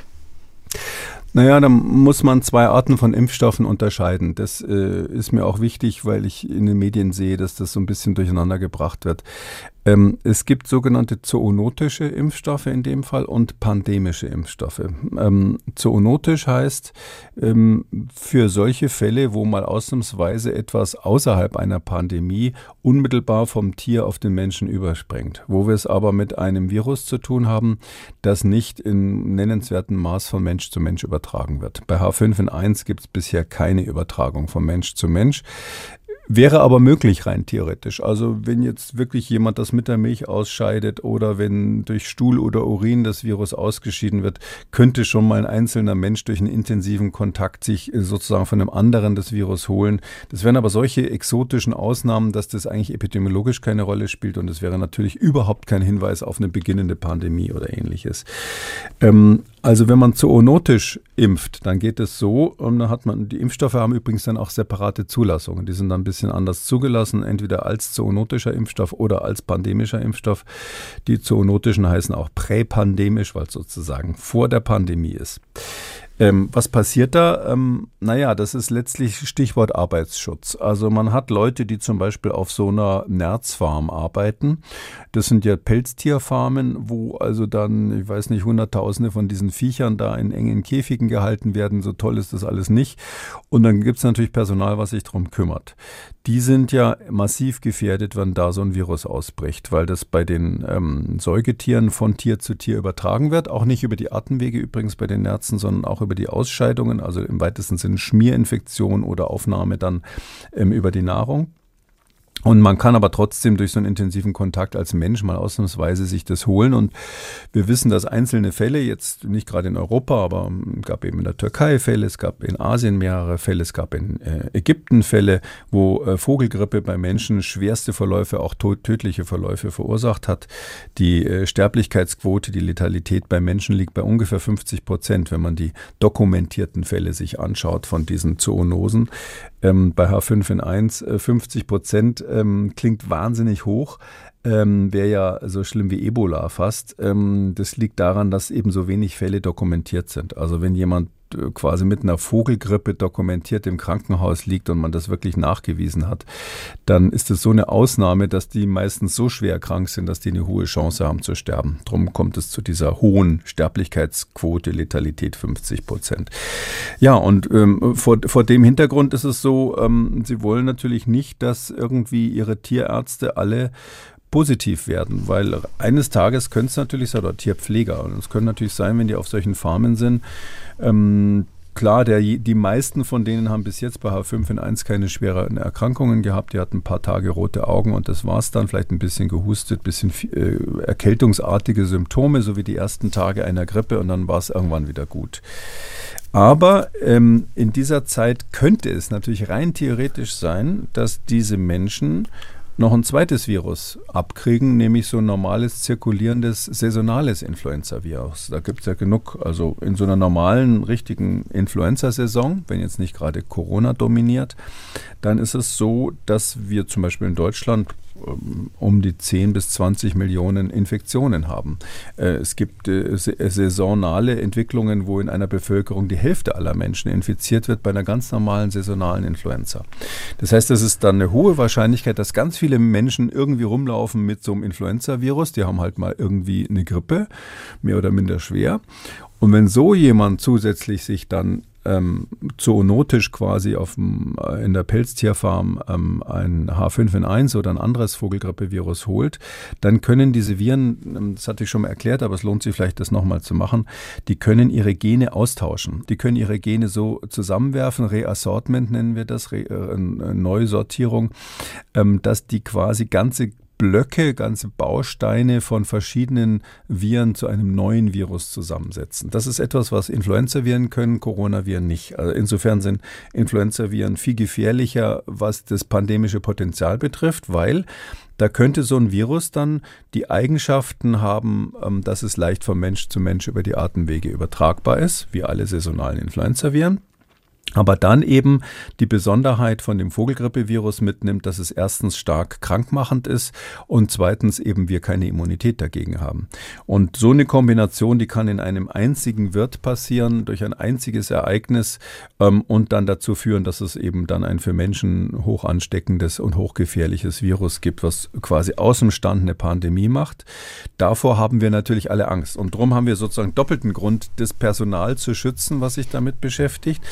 Naja, da muss man zwei Arten von Impfstoffen unterscheiden. Das äh, ist mir auch wichtig, weil ich in den Medien sehe, dass das so ein bisschen durcheinander gebracht wird. Ähm, es gibt sogenannte zoonotische Impfstoffe in dem Fall und pandemische Impfstoffe. Ähm, zoonotisch heißt, ähm, für solche Fälle, wo mal ausnahmsweise etwas außerhalb einer Pandemie unmittelbar vom Tier auf den Menschen überspringt, wo wir es aber mit einem Virus zu tun haben, das nicht in nennenswertem Maß von Mensch zu Mensch übertragen wird. Bei H fünf N eins gibt es bisher keine Übertragung von Mensch zu Mensch. Wäre aber möglich rein theoretisch. Also wenn jetzt wirklich jemand das mit der Milch ausscheidet oder wenn durch Stuhl oder Urin das Virus ausgeschieden wird, könnte schon mal ein einzelner Mensch durch einen intensiven Kontakt sich sozusagen von einem anderen das Virus holen. Das wären aber solche exotischen Ausnahmen, dass das eigentlich epidemiologisch keine Rolle spielt und es wäre natürlich überhaupt kein Hinweis auf eine beginnende Pandemie oder Ähnliches. Ähm, Also wenn man zoonotisch impft, dann geht es so, und dann hat man, die Impfstoffe haben übrigens dann auch separate Zulassungen. Die sind dann ein bisschen anders zugelassen, entweder als zoonotischer Impfstoff oder als pandemischer Impfstoff. Die zoonotischen heißen auch präpandemisch, weil es sozusagen vor der Pandemie ist. Ähm, was passiert da? Ähm, naja, das ist letztlich Stichwort Arbeitsschutz. Also man hat Leute, die zum Beispiel auf so einer Nerzfarm arbeiten. Das sind ja Pelztierfarmen, wo also dann, ich weiß nicht, Hunderttausende von diesen Viechern da in engen Käfigen gehalten werden. So toll ist das alles nicht. Und dann gibt es natürlich Personal, was sich darum kümmert. Die sind ja massiv gefährdet, wenn da so ein Virus ausbricht, weil das bei den ähm, Säugetieren von Tier zu Tier übertragen wird. Auch nicht über die Atemwege übrigens bei den Nerzen, sondern auch über die Ausscheidungen, also im weitesten Sinne Schmierinfektion oder Aufnahme dann ähm, über die Nahrung. Und man kann aber trotzdem durch so einen intensiven Kontakt als Mensch mal ausnahmsweise sich das holen. Und wir wissen, dass einzelne Fälle, jetzt nicht gerade in Europa, aber es gab eben in der Türkei Fälle, es gab in Asien mehrere Fälle, es gab in äh, Ägypten Fälle, wo äh, Vogelgrippe bei Menschen schwerste Verläufe, auch tödliche Verläufe verursacht hat. Die äh, Sterblichkeitsquote, die Letalität bei Menschen liegt bei ungefähr fünfzig Prozent, wenn man die dokumentierten Fälle sich anschaut von diesen Zoonosen. Ähm, bei H fünf N eins äh, fünfzig Prozent ähm, klingt wahnsinnig hoch, ähm, wäre ja so schlimm wie Ebola fast. Ähm, das liegt daran, dass eben so wenig Fälle dokumentiert sind. Also wenn jemand äh, quasi mit einer Vogelgrippe dokumentiert im Krankenhaus liegt und man das wirklich nachgewiesen hat, dann ist es so eine Ausnahme, dass die meistens so schwer krank sind, dass die eine hohe Chance haben zu sterben. Darum kommt es zu dieser hohen Sterblichkeitsquote, Letalität fünfzig Prozent. Ja, und ähm, vor, vor dem Hintergrund ist es so, ähm, sie wollen natürlich nicht, dass irgendwie ihre Tierärzte alle positiv werden, weil eines Tages könnte es natürlich sein, oder Tierpfleger, und es könnte natürlich sein, wenn die auf solchen Farmen sind, ähm, klar, der, die meisten von denen haben bis jetzt bei H fünf N eins keine schweren Erkrankungen gehabt. Die hatten ein paar Tage rote Augen und das war es dann. Vielleicht ein bisschen gehustet, ein bisschen äh, erkältungsartige Symptome, so wie die ersten Tage einer Grippe und dann war es irgendwann wieder gut. Aber ähm, in dieser Zeit könnte es natürlich rein theoretisch sein, dass diese Menschen noch ein zweites Virus abkriegen, nämlich so ein normales, zirkulierendes, saisonales Influenza-Virus. Da gibt es ja genug, also in so einer normalen, richtigen Influenza-Saison, wenn jetzt nicht gerade Corona dominiert, dann ist es so, dass wir zum Beispiel in Deutschland um die zehn bis zwanzig Millionen Infektionen haben. Es gibt saisonale Entwicklungen, wo in einer Bevölkerung die Hälfte aller Menschen infiziert wird bei einer ganz normalen saisonalen Influenza. Das heißt, es ist dann eine hohe Wahrscheinlichkeit, dass ganz viele Menschen irgendwie rumlaufen mit so einem Influenza-Virus. Die haben halt mal irgendwie eine Grippe, mehr oder minder schwer. Und wenn so jemand zusätzlich sich dann ähm, zoonotisch quasi auf dem, in der Pelztierfarm ähm, ein H fünf N eins oder ein anderes Vogelgrippevirus holt, dann können diese Viren, das hatte ich schon mal erklärt, aber es lohnt sich vielleicht, das nochmal zu machen, die können ihre Gene austauschen. Die können ihre Gene so zusammenwerfen, Reassortment nennen wir das, Re, äh, Neusortierung, ähm, dass die quasi ganze Blöcke, ganze Bausteine von verschiedenen Viren zu einem neuen Virus zusammensetzen. Das ist etwas, was Influenzaviren können, Coronaviren nicht. Also insofern sind Influenzaviren viel gefährlicher, was das pandemische Potenzial betrifft, weil da könnte so ein Virus dann die Eigenschaften haben, dass es leicht von Mensch zu Mensch über die Atemwege übertragbar ist, wie alle saisonalen Influenzaviren. Aber dann eben die Besonderheit von dem Vogelgrippevirus mitnimmt, dass es erstens stark krankmachend ist und zweitens eben wir keine Immunität dagegen haben. Und so eine Kombination, die kann in einem einzigen Wirt passieren, durch ein einziges Ereignis ähm, und dann dazu führen, dass es eben dann ein für Menschen hoch ansteckendes und hochgefährliches Virus gibt, was quasi aus dem Stand eine Pandemie macht. Davor haben wir natürlich alle Angst. Und darum haben wir sozusagen doppelten Grund, das Personal zu schützen, was sich damit beschäftigt.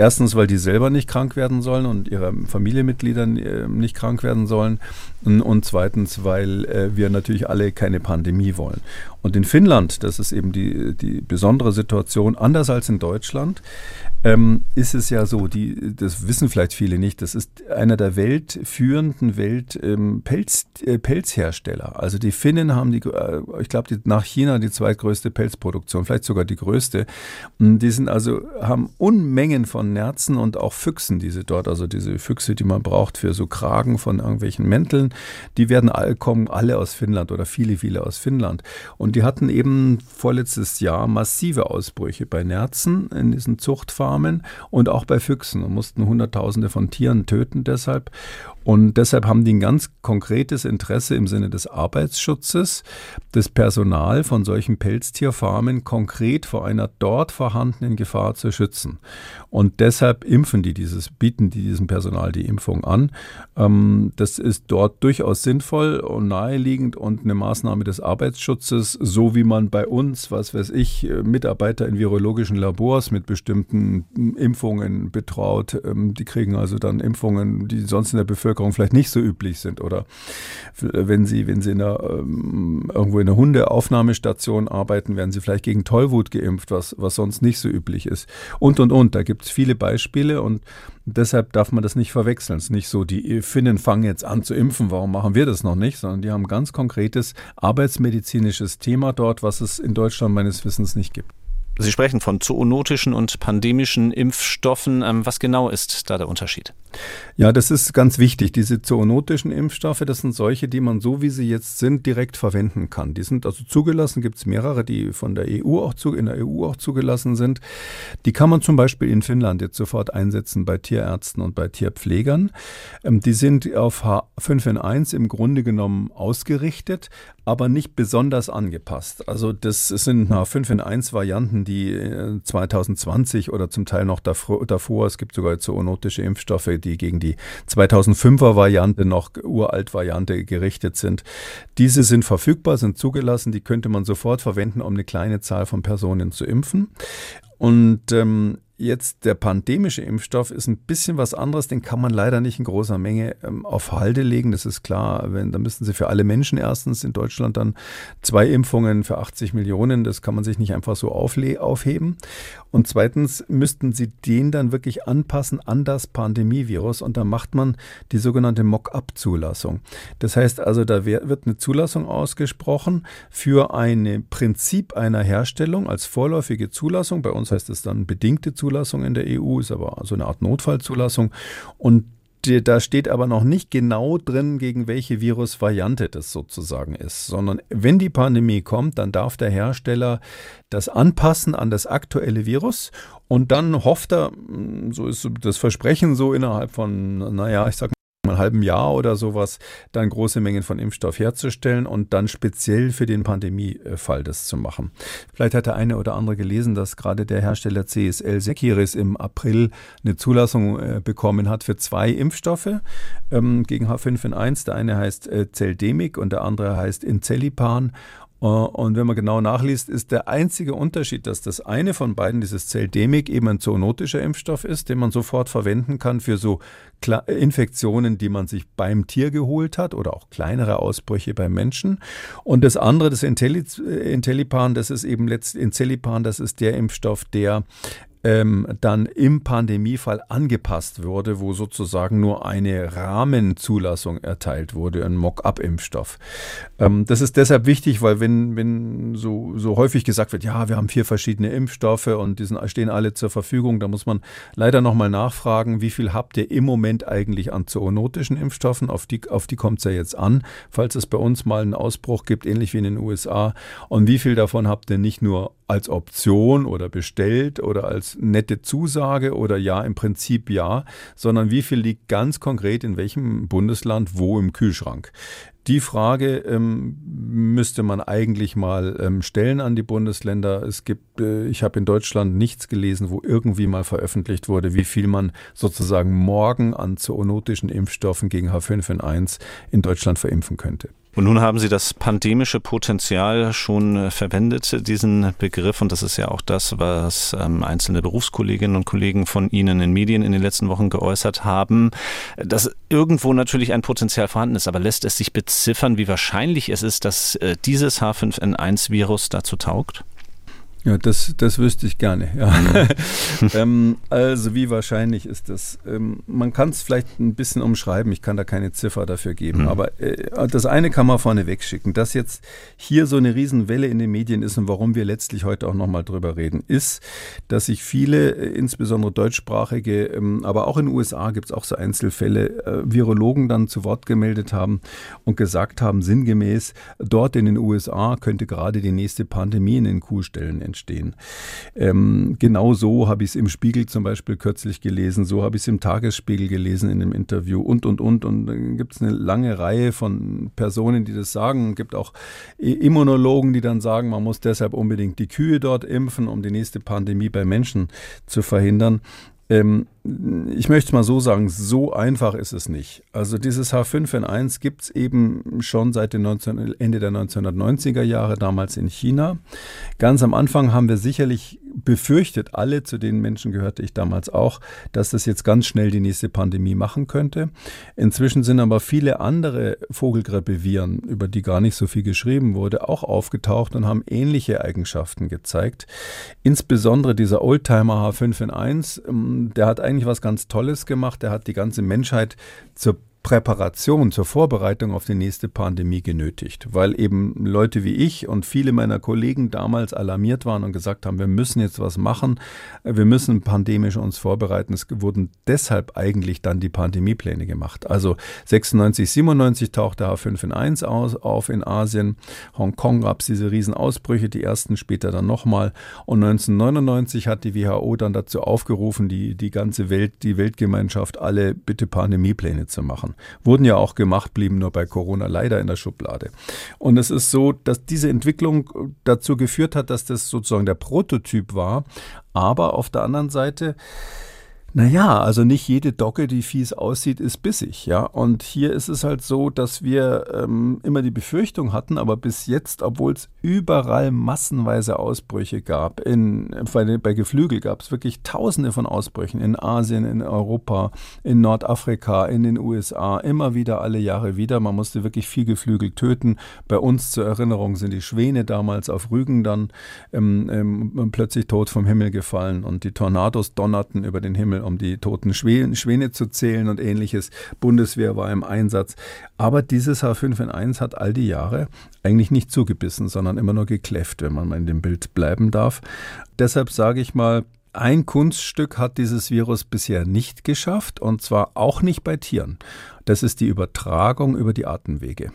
Erstens, weil die selber nicht krank werden sollen und ihre Familienmitglieder nicht krank werden sollen. Und zweitens, weil wir natürlich alle keine Pandemie wollen. Und in Finnland, das ist eben die, die besondere Situation, anders als in Deutschland, ähm, ist es ja so, die, das wissen vielleicht viele nicht, das ist einer der weltführenden Welt, ähm, Pelz, äh, Pelzhersteller. Also die Finnen haben, die, äh, ich glaube, nach China die zweitgrößte Pelzproduktion, vielleicht sogar die größte. Und die sind also, haben Unmengen von Nerzen und auch Füchsen, diese dort, also diese Füchse, die man braucht für so Kragen von irgendwelchen Mänteln, die werden all, kommen alle aus Finnland oder viele, viele aus Finnland. Und die hatten eben vorletztes Jahr massive Ausbrüche bei Nerzen in diesen Zuchtfarmen und auch bei Füchsen und mussten Hunderttausende von Tieren töten deshalb. Und deshalb haben die ein ganz konkretes Interesse im Sinne des Arbeitsschutzes, das Personal von solchen Pelztierfarmen konkret vor einer dort vorhandenen Gefahr zu schützen. Und deshalb impfen die dieses, bieten die diesem Personal die Impfung an. Ähm, das ist dort durchaus sinnvoll und naheliegend und eine Maßnahme des Arbeitsschutzes, so wie man bei uns, was weiß ich, Mitarbeiter in virologischen Labors mit bestimmten Impfungen betraut. Ähm, die kriegen also dann Impfungen, die sonst in der Bevölkerung vielleicht nicht so üblich sind. Oder wenn Sie, wenn Sie in einer, ähm, irgendwo in einer Hundeaufnahmestation arbeiten, werden Sie vielleicht gegen Tollwut geimpft, was, was sonst nicht so üblich ist. Und, und, und. Da gibt es viele Beispiele und deshalb darf man das nicht verwechseln. Es ist nicht so, die Finnen fangen jetzt an zu impfen, warum machen wir das noch nicht? Sondern die haben ein ganz konkretes arbeitsmedizinisches Thema dort, was es in Deutschland meines Wissens nicht gibt. Sie sprechen von zoonotischen und pandemischen Impfstoffen. Was genau ist da der Unterschied? Ja, das ist ganz wichtig. Diese zoonotischen Impfstoffe, das sind solche, die man so, wie sie jetzt sind, direkt verwenden kann. Die sind also zugelassen, gibt es mehrere, die von der E U auch zu, in der E U auch zugelassen sind. Die kann man zum Beispiel in Finnland jetzt sofort einsetzen bei Tierärzten und bei Tierpflegern. Die sind auf H fünf N eins im Grunde genommen ausgerichtet, aber nicht besonders angepasst. Also das sind H fünf N eins Varianten, die zwanzig zwanzig oder zum Teil noch davor, es gibt sogar zoonotische Impfstoffe, die gegen die zweitausendfünfer Variante, noch Uralt-Variante gerichtet sind. Diese sind verfügbar, sind zugelassen, die könnte man sofort verwenden, um eine kleine Zahl von Personen zu impfen. Und ähm, jetzt der pandemische Impfstoff ist ein bisschen was anderes, den kann man leider nicht in großer Menge ähm, auf Halde legen, das ist klar. Wenn, da müssten Sie für alle Menschen erstens in Deutschland dann zwei Impfungen für achtzig Millionen, das kann man sich nicht einfach so aufle- aufheben. Und zweitens müssten Sie den dann wirklich anpassen an das Pandemievirus und da macht man die sogenannte Mock-up-Zulassung. Das heißt also, da wird eine Zulassung ausgesprochen für ein Prinzip einer Herstellung als vorläufige Zulassung. Bei uns heißt es dann bedingte Zulassung. Zulassung in der E U, ist aber so eine Art Notfallzulassung. Und da steht aber noch nicht genau drin, gegen welche Virusvariante das sozusagen ist, sondern wenn die Pandemie kommt, dann darf der Hersteller das anpassen an das aktuelle Virus und dann hofft er, so ist das Versprechen, so innerhalb von, naja, ich sag mal, einem halben Jahr oder sowas, dann große Mengen von Impfstoff herzustellen und dann speziell für den Pandemiefall das zu machen. Vielleicht hat der eine oder andere gelesen, dass gerade der Hersteller C S L Seqirus im April eine Zulassung äh, bekommen hat für zwei Impfstoffe ähm, gegen H fünf N eins. Der eine heißt äh, Zeldemic und der andere heißt Incelipan. Und wenn man genau nachliest, ist der einzige Unterschied, dass das eine von beiden, dieses Zeldemic, eben ein zoonotischer Impfstoff ist, den man sofort verwenden kann für so Infektionen, die man sich beim Tier geholt hat oder auch kleinere Ausbrüche beim Menschen. Und das andere, das Incelipan, das ist eben letzt Incelipan, das ist der Impfstoff, der ähm, dann im Pandemiefall angepasst wurde, wo sozusagen nur eine Rahmenzulassung erteilt wurde, ein Mock-up-Impfstoff. Ähm, das ist deshalb wichtig, weil wenn, wenn so, so häufig gesagt wird, ja, wir haben vier verschiedene Impfstoffe und die sind, stehen alle zur Verfügung, da muss man leider nochmal nachfragen, wie viel habt ihr im Moment eigentlich an zoonotischen Impfstoffen? Auf die, auf die kommt es ja jetzt an, falls es bei uns mal einen Ausbruch gibt, ähnlich wie in den U S A. Und wie viel davon habt ihr nicht nur als Option oder bestellt oder als nette Zusage oder ja, im Prinzip ja, sondern wie viel liegt ganz konkret in welchem Bundesland wo im Kühlschrank? Die Frage ähm, müsste man eigentlich mal ähm, stellen an die Bundesländer. Es gibt, äh, ich habe in Deutschland nichts gelesen, wo irgendwie mal veröffentlicht wurde, wie viel man sozusagen morgen an zoonotischen Impfstoffen gegen H fünf N eins in Deutschland verimpfen könnte. Und nun haben Sie das pandemische Potenzial schon verwendet, diesen Begriff. Und das ist ja auch das, was ähm, einzelne Berufskolleginnen und Kollegen von Ihnen in Medien in den letzten Wochen geäußert haben, dass irgendwo natürlich ein Potenzial vorhanden ist. Aber lässt es sich beziffern, wie wahrscheinlich es ist, dass äh, dieses H fünf N eins Virus dazu taugt? Ja, das, das wüsste ich gerne. Ja. Mhm. ähm, also wie wahrscheinlich ist das? Ähm, man kann es vielleicht ein bisschen umschreiben, ich kann da keine Ziffer dafür geben, mhm. aber äh, das eine kann man vorne wegschicken, dass jetzt hier so eine Riesenwelle in den Medien ist und warum wir letztlich heute auch nochmal drüber reden, ist, dass sich viele, insbesondere deutschsprachige, ähm, aber auch in den U S A gibt es auch so Einzelfälle, äh, Virologen dann zu Wort gemeldet haben und gesagt haben, sinngemäß, dort in den U S A könnte gerade die nächste Pandemie in den Kuhställen entstehen. Stehen. Ähm, genau so habe ich es im Spiegel zum Beispiel kürzlich gelesen, so habe ich es im Tagesspiegel gelesen in einem Interview und, und, und. Und dann gibt es eine lange Reihe von Personen, die das sagen. Es gibt auch Immunologen, die dann sagen, man muss deshalb unbedingt die Kühe dort impfen, um die nächste Pandemie bei Menschen zu verhindern. Ähm, ich möchte mal so sagen, so einfach ist es nicht. Also dieses H fünf N eins gibt es eben schon seit den neunzehn, Ende der neunzehnhundertneunziger Jahre, damals in China. Ganz am Anfang haben wir sicherlich befürchtet, alle, zu den Menschen gehörte ich damals auch, dass das jetzt ganz schnell die nächste Pandemie machen könnte. Inzwischen sind aber viele andere Vogelgrippeviren, über die gar nicht so viel geschrieben wurde, auch aufgetaucht und haben ähnliche Eigenschaften gezeigt. Insbesondere dieser Oldtimer H fünf N eins, der hat eigentlich was ganz Tolles gemacht. Der hat die ganze Menschheit zur Präparation, zur Vorbereitung auf die nächste Pandemie genötigt, weil eben Leute wie ich und viele meiner Kollegen damals alarmiert waren und gesagt haben, wir müssen jetzt was machen, wir müssen pandemisch uns vorbereiten. Es wurden deshalb eigentlich dann die Pandemiepläne gemacht. Also sechsundneunzig, siebenundneunzig tauchte H fünf N eins aus, auf in Asien, Hongkong gab es diese Riesenausbrüche, die ersten später dann nochmal und neunzehnhundertneunundneunzig hat die W H O dann dazu aufgerufen, die, die ganze Welt, die Weltgemeinschaft, alle bitte Pandemiepläne zu machen. Wurden ja auch gemacht, blieben nur bei Corona leider in der Schublade. Und es ist so, dass diese Entwicklung dazu geführt hat, dass das sozusagen der Prototyp war. Aber auf der anderen Seite, naja, also nicht jede Dogge, die fies aussieht, ist bissig, ja. Und hier ist es halt so, dass wir ähm, immer die Befürchtung hatten, aber bis jetzt, obwohl es überall massenweise Ausbrüche gab, in, bei, bei Geflügel gab es wirklich Tausende von Ausbrüchen in Asien, in Europa, in Nordafrika, in den U S A, immer wieder, alle Jahre wieder. Man musste wirklich viel Geflügel töten. Bei uns zur Erinnerung sind die Schwäne damals auf Rügen dann ähm, ähm, plötzlich tot vom Himmel gefallen und die Tornados donnerten über den Himmel, um die toten Schwäne, Schwäne zu zählen und ähnliches. Bundeswehr war im Einsatz. Aber dieses H fünf N eins hat all die Jahre eigentlich nicht zugebissen, sondern immer nur gekläfft, wenn man mal in dem Bild bleiben darf. Deshalb sage ich mal, ein Kunststück hat dieses Virus bisher nicht geschafft, und zwar auch nicht bei Tieren. Das ist die Übertragung über die Atemwege.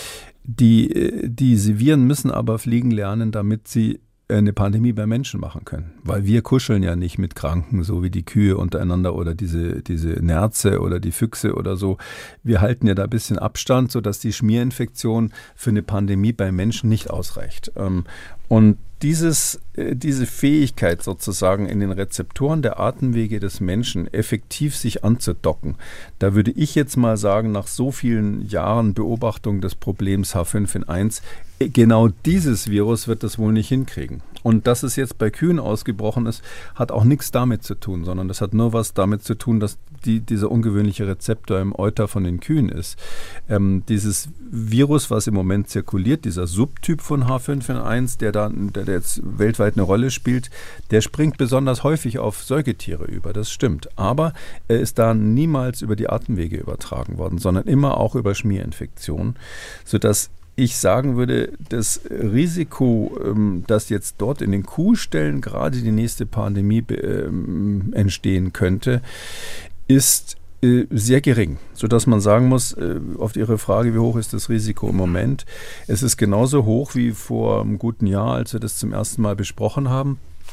Die, diese Viren müssen aber fliegen lernen, damit sie eine Pandemie bei Menschen machen können. Weil wir kuscheln ja nicht mit Kranken, so wie die Kühe untereinander oder diese, diese Nerze oder die Füchse oder so. Wir halten ja da ein bisschen Abstand, sodass die Schmierinfektion für eine Pandemie bei Menschen nicht ausreicht. Und dieses, diese Fähigkeit sozusagen in den Rezeptoren der Atemwege des Menschen effektiv sich anzudocken, da würde ich jetzt mal sagen, nach so vielen Jahren Beobachtung des Problems H fünf N eins, genau dieses Virus wird das wohl nicht hinkriegen. Und dass es jetzt bei Kühen ausgebrochen ist, hat auch nichts damit zu tun, sondern das hat nur was damit zu tun, dass die, dieser ungewöhnliche Rezeptor im Euter von den Kühen ist. Ähm, dieses Virus, was im Moment zirkuliert, dieser Subtyp von H fünf N eins, der da der, der jetzt weltweit eine Rolle spielt, der springt besonders häufig auf Säugetiere über, das stimmt. Aber er ist da niemals über die Atemwege übertragen worden, sondern immer auch über Schmierinfektionen, sodass ich sagen würde, das Risiko, dass jetzt dort in den Kuhställen gerade die nächste Pandemie entstehen könnte, ist sehr gering, sodass man sagen muss, auf Ihre Frage, wie hoch ist das Risiko im Moment, es ist genauso hoch wie vor einem guten Jahr, als wir das zum ersten Mal besprochen haben.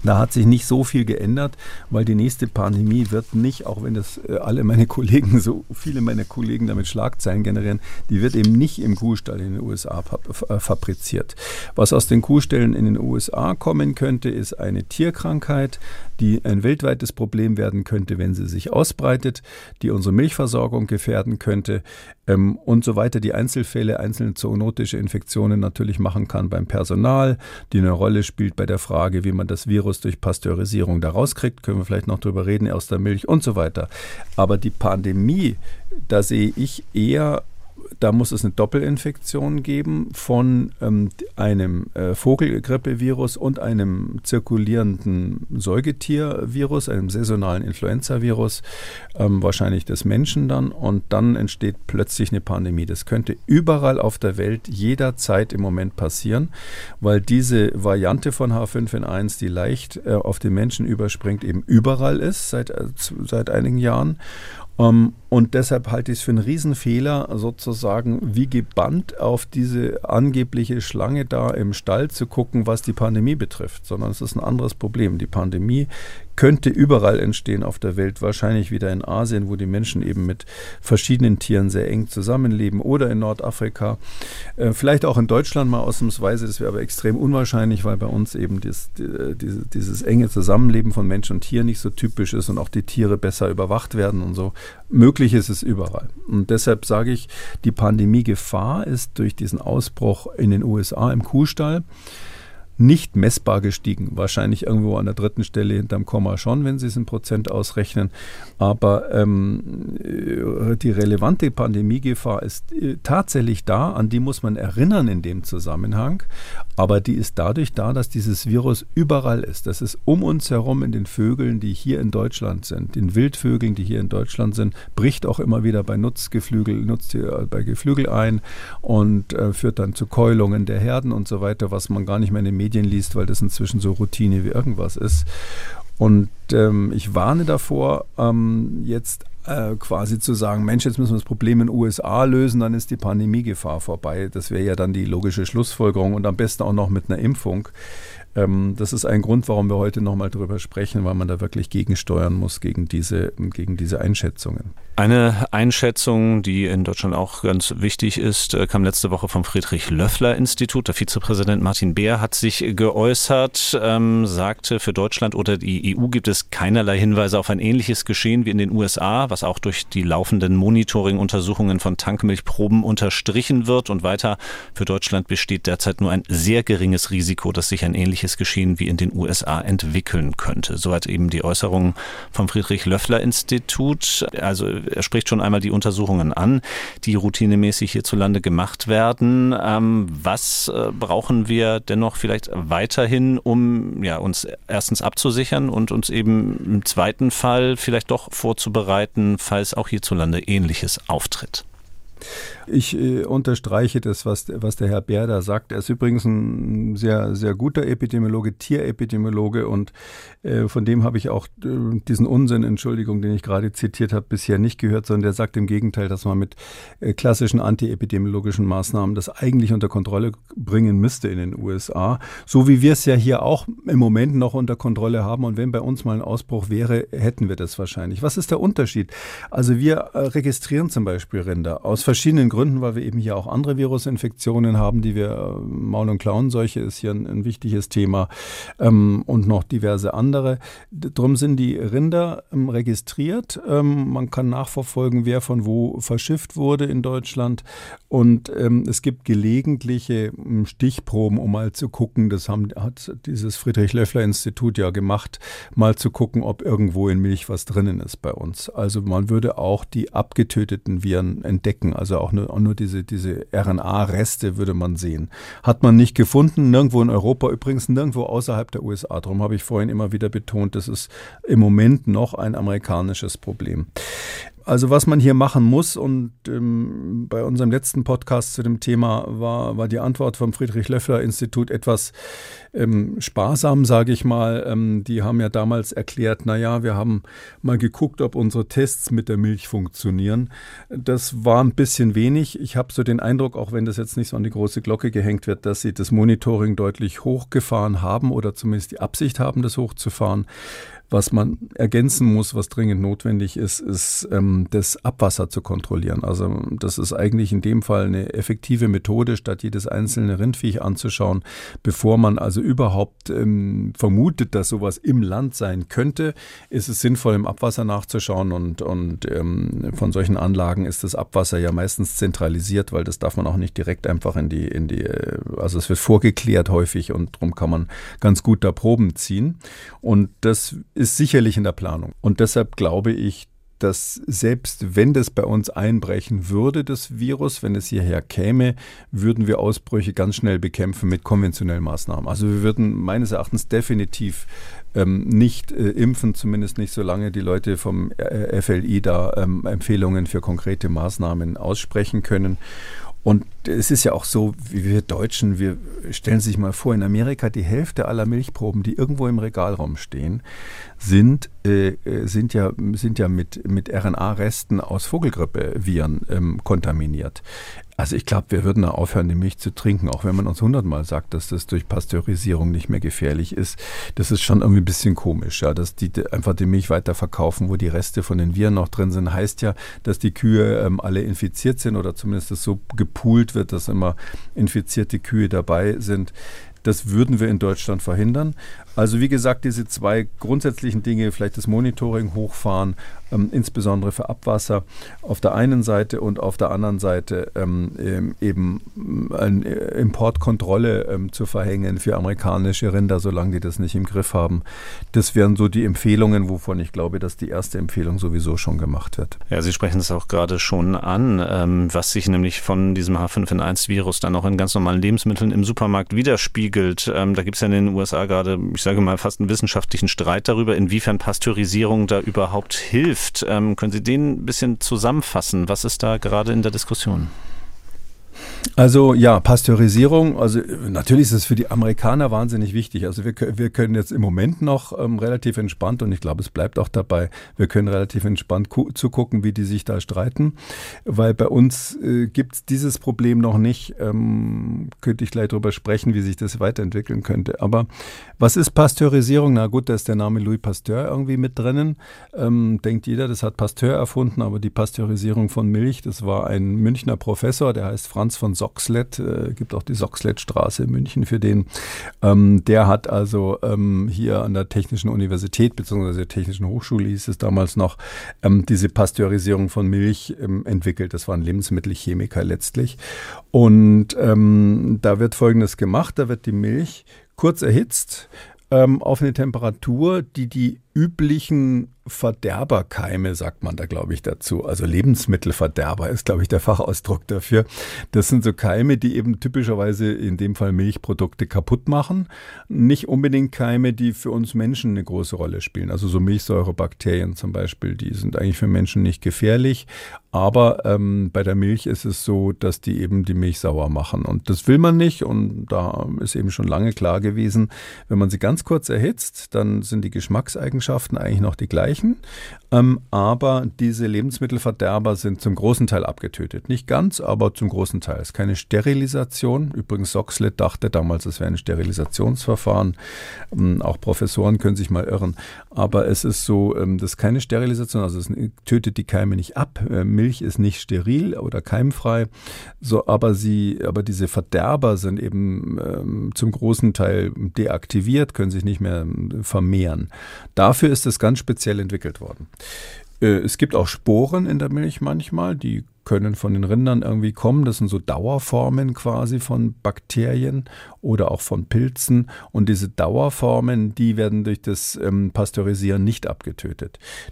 Da hat sich nicht so viel geändert, weil die nächste Pandemie wird nicht, auch wenn das alle meine Kollegen, so viele meiner Kollegen damit Schlagzeilen generieren, die wird eben nicht im Kuhstall in den U S A fabriziert. Was aus den Kuhställen in den U S A kommen könnte, ist eine Tierkrankheit, die ein weltweites Problem werden könnte, wenn sie sich ausbreitet, die unsere Milchversorgung gefährden könnte ähm, und so weiter. Die Einzelfälle, einzelne zoonotische Infektionen natürlich machen kann beim Personal, die eine Rolle spielt bei der Frage, wie man das Virus durch Pasteurisierung da rauskriegt, können wir vielleicht noch drüber reden, aus der Milch und so weiter. Aber die Pandemie, da sehe ich eher, da muss es eine Doppelinfektion geben von ähm, einem äh, Vogelgrippevirus und einem zirkulierenden Säugetiervirus, einem saisonalen Influenzavirus, ähm, wahrscheinlich des Menschen dann. Und dann entsteht plötzlich eine Pandemie. Das könnte überall auf der Welt jederzeit im Moment passieren, weil diese Variante von H fünf N eins, die leicht äh, auf den Menschen überspringt, eben überall ist seit, äh, seit einigen Jahren. Um, und deshalb halte ich es für einen Riesenfehler, sozusagen wie gebannt auf diese angebliche Schlange da im Stall zu gucken, was die Pandemie betrifft, sondern es ist ein anderes Problem. Die Pandemie könnte überall entstehen auf der Welt, wahrscheinlich wieder in Asien, wo die Menschen eben mit verschiedenen Tieren sehr eng zusammenleben, oder in Nordafrika, äh, vielleicht auch in Deutschland mal ausnahmsweise, das wäre aber extrem unwahrscheinlich, weil bei uns eben dies, die, diese, dieses enge Zusammenleben von Mensch und Tier nicht so typisch ist und auch die Tiere besser überwacht werden und so. Möglich ist es überall. Und deshalb sage ich, die Pandemiegefahr ist durch diesen Ausbruch in den U S A im Kuhstall nicht messbar gestiegen. Wahrscheinlich irgendwo an der dritten Stelle hinterm Komma schon, wenn Sie es in Prozent ausrechnen. Aber ähm, die relevante Pandemiegefahr ist äh, tatsächlich da, an die muss man erinnern in dem Zusammenhang. Aber die ist dadurch da, dass dieses Virus überall ist. Das ist um uns herum in den Vögeln, die hier in Deutschland sind, den Wildvögeln, die hier in Deutschland sind, bricht auch immer wieder bei Nutzgeflügel, Nutztier, bei Geflügel ein und äh, führt dann zu Keulungen der Herden und so weiter, was man gar nicht mehr in den Medien liest, weil das inzwischen so Routine wie irgendwas ist. Und ähm, ich warne davor, ähm, jetzt äh, quasi zu sagen, Mensch, jetzt müssen wir das Problem in den U S A lösen, dann ist die Pandemiegefahr vorbei. Das wäre ja dann die logische Schlussfolgerung und am besten auch noch mit einer Impfung. Ähm, das ist ein Grund, warum wir heute nochmal drüber sprechen, weil man da wirklich gegensteuern muss gegen diese, gegen diese Einschätzungen. Eine Einschätzung, die in Deutschland auch ganz wichtig ist, kam letzte Woche vom Friedrich-Löffler-Institut. Der Vizepräsident Martin Beer hat sich geäußert, ähm, sagte, für Deutschland oder die E U gibt es keinerlei Hinweise auf ein ähnliches Geschehen wie in den U S A, was auch durch die laufenden Monitoring-Untersuchungen von Tankmilchproben unterstrichen wird. Und weiter, für Deutschland besteht derzeit nur ein sehr geringes Risiko, dass sich ein ähnliches Geschehen wie in den U S A entwickeln könnte. Soweit eben die Äußerungen vom Friedrich-Löffler-Institut. Also er spricht schon einmal die Untersuchungen an, die routinemäßig hierzulande gemacht werden. Ähm, was äh, brauchen wir dennoch vielleicht weiterhin, um ja, uns erstens abzusichern und uns eben im zweiten Fall vielleicht doch vorzubereiten, falls auch hierzulande Ähnliches auftritt? Ich äh, unterstreiche das, was, was der Herr Beer da sagt. Er ist übrigens ein sehr, sehr guter Epidemiologe, Tierepidemiologe, und äh, von dem habe ich auch äh, diesen Unsinn, Entschuldigung, den ich gerade zitiert habe, bisher nicht gehört, sondern der sagt im Gegenteil, dass man mit äh, klassischen antiepidemiologischen Maßnahmen das eigentlich unter Kontrolle bringen müsste in den U S A, so wie wir es ja hier auch im Moment noch unter Kontrolle haben, und wenn bei uns mal ein Ausbruch wäre, hätten wir das wahrscheinlich. Was ist der Unterschied? Also wir äh, registrieren zum Beispiel Rinder aus verschiedenen Gründen, weil wir eben hier auch andere Virusinfektionen haben, die wir, Maul- und Klauenseuche ist hier ein, ein wichtiges Thema, ähm, und noch diverse andere. Drum sind die Rinder ähm, registriert. Ähm, man kann nachverfolgen, wer von wo verschifft wurde in Deutschland, und ähm, es gibt gelegentliche ähm, Stichproben, um mal zu gucken, das haben, hat dieses Friedrich-Löffler-Institut ja gemacht, mal zu gucken, ob irgendwo in Milch was drinnen ist bei uns. Also man würde auch die abgetöteten Viren entdecken, also auch nur, nur diese, diese R N A-Reste würde man sehen. Hat man nicht gefunden, nirgendwo in Europa, übrigens nirgendwo außerhalb der U S A. Darum habe ich vorhin immer wieder betont, das ist im Moment noch ein amerikanisches Problem. Also was man hier machen muss, und ähm, bei unserem letzten Podcast zu dem Thema war, war die Antwort vom Friedrich-Löffler-Institut etwas ähm, sparsam, sage ich mal. Ähm, die haben ja damals erklärt, naja, wir haben mal geguckt, ob unsere Tests mit der Milch funktionieren. Das war ein bisschen wenig. Ich habe so den Eindruck, auch wenn das jetzt nicht so an die große Glocke gehängt wird, dass sie das Monitoring deutlich hochgefahren haben oder zumindest die Absicht haben, das hochzufahren. Was man ergänzen muss, was dringend notwendig ist, ist ähm, das Abwasser zu kontrollieren. Also das ist eigentlich in dem Fall eine effektive Methode, statt jedes einzelne Rindviech anzuschauen, bevor man also überhaupt ähm, vermutet, dass sowas im Land sein könnte, ist es sinnvoll, im Abwasser nachzuschauen, und, und ähm, von solchen Anlagen ist das Abwasser ja meistens zentralisiert, weil das darf man auch nicht direkt einfach in die, in die, also es wird vorgeklärt häufig, und darum kann man ganz gut da Proben ziehen, und das ist sicherlich in der Planung. Und deshalb glaube ich, dass selbst wenn das bei uns einbrechen würde, das Virus, wenn es hierher käme, würden wir Ausbrüche ganz schnell bekämpfen mit konventionellen Maßnahmen. Also wir würden meines Erachtens definitiv ähm, nicht äh, impfen, zumindest nicht, solange die Leute vom äh, F L I da ähm, Empfehlungen für konkrete Maßnahmen aussprechen können. Und es ist ja auch so, wie wir Deutschen, wir stellen sich mal vor, in Amerika die Hälfte aller Milchproben, die irgendwo im Regalraum stehen, sind, äh, sind ja, sind ja mit, mit R N A-Resten aus Vogelgrippeviren ähm, kontaminiert. Also ich glaube, wir würden da aufhören, die Milch zu trinken, auch wenn man uns hundertmal sagt, dass das durch Pasteurisierung nicht mehr gefährlich ist. Das ist schon irgendwie ein bisschen komisch, ja, dass die einfach die Milch weiterverkaufen, wo die Reste von den Viren noch drin sind. Heißt ja, dass die Kühe ähm, alle infiziert sind, oder zumindest das so gepoolt wird, dass immer infizierte Kühe dabei sind. Das würden wir in Deutschland verhindern. Also wie gesagt, diese zwei grundsätzlichen Dinge, vielleicht das Monitoring hochfahren, ähm, insbesondere für Abwasser auf der einen Seite, und auf der anderen Seite ähm, eben eine Importkontrolle ähm, zu verhängen für amerikanische Rinder, solange die das nicht im Griff haben. Das wären so die Empfehlungen, wovon ich glaube, dass die erste Empfehlung sowieso schon gemacht wird. Ja, Sie sprechen es auch gerade schon an, ähm, was sich nämlich von diesem H fünf N eins Virus dann auch in ganz normalen Lebensmitteln im Supermarkt widerspiegelt. Ähm, da gibt es ja in den U S A gerade, ich sage mal, fast einen wissenschaftlichen Streit darüber, inwiefern Pasteurisierung da überhaupt hilft. Ähm, können Sie den ein bisschen zusammenfassen? Was ist da gerade in der Diskussion? Also ja, Pasteurisierung, also natürlich ist es für die Amerikaner wahnsinnig wichtig. Also wir, wir können jetzt im Moment noch ähm, relativ entspannt, und ich glaube, es bleibt auch dabei, wir können relativ entspannt ku- zugucken, wie die sich da streiten, weil bei uns äh, gibt es dieses Problem noch nicht. Ähm, könnte ich gleich drüber sprechen, wie sich das weiterentwickeln könnte. Aber was ist Pasteurisierung? Na gut, da ist der Name Louis Pasteur irgendwie mit drinnen. Ähm, denkt jeder, das hat Pasteur erfunden, aber die Pasteurisierung von Milch, das war ein Münchner Professor, der heißt Franz von Soxhlet, äh, gibt auch die Soxhletstraße in München für den. Ähm, der hat also ähm, hier an der Technischen Universität bzw. der Technischen Hochschule hieß es damals noch, ähm, diese Pasteurisierung von Milch ähm, entwickelt. Das waren Lebensmittelchemiker letztlich. Und ähm, da wird Folgendes gemacht, da wird die Milch kurz erhitzt ähm, auf eine Temperatur, die die üblichen Verderberkeime, sagt man da, glaube ich, dazu. Also Lebensmittelverderber ist, glaube ich, der Fachausdruck dafür. Das sind so Keime, die eben typischerweise in dem Fall Milchprodukte kaputt machen. Nicht unbedingt Keime, die für uns Menschen eine große Rolle spielen. Also so Milchsäurebakterien zum Beispiel, die sind eigentlich für Menschen nicht gefährlich. Aber ähm, bei der Milch ist es so, dass die eben die Milch sauer machen. Und das will man nicht. Und da ist eben schon lange klar gewesen, wenn man sie ganz kurz erhitzt, dann sind die Geschmackseigenschaften eigentlich noch die gleichen. Ähm, aber diese Lebensmittelverderber sind zum großen Teil abgetötet. Nicht ganz, aber zum großen Teil. Es ist keine Sterilisation. Übrigens, Soxhlet dachte damals, es wäre ein Sterilisationsverfahren. Ähm, auch Professoren können sich mal irren. Aber es ist so, ähm, das ist keine Sterilisation, also es tötet die Keime nicht ab. Äh, Milch ist nicht steril oder keimfrei. So, aber, sie, aber diese Verderber sind eben ähm, zum großen Teil deaktiviert, können sich nicht mehr äh, vermehren. Dafür ist es ganz speziell entwickelt worden. Es gibt auch Sporen in der Milch manchmal, die können von den Rindern irgendwie kommen. Das sind so Dauerformen quasi von Bakterien oder auch von Pilzen. Und diese Dauerformen, die werden durch das ähm, Pasteurisieren nicht abgetötet. Deshalb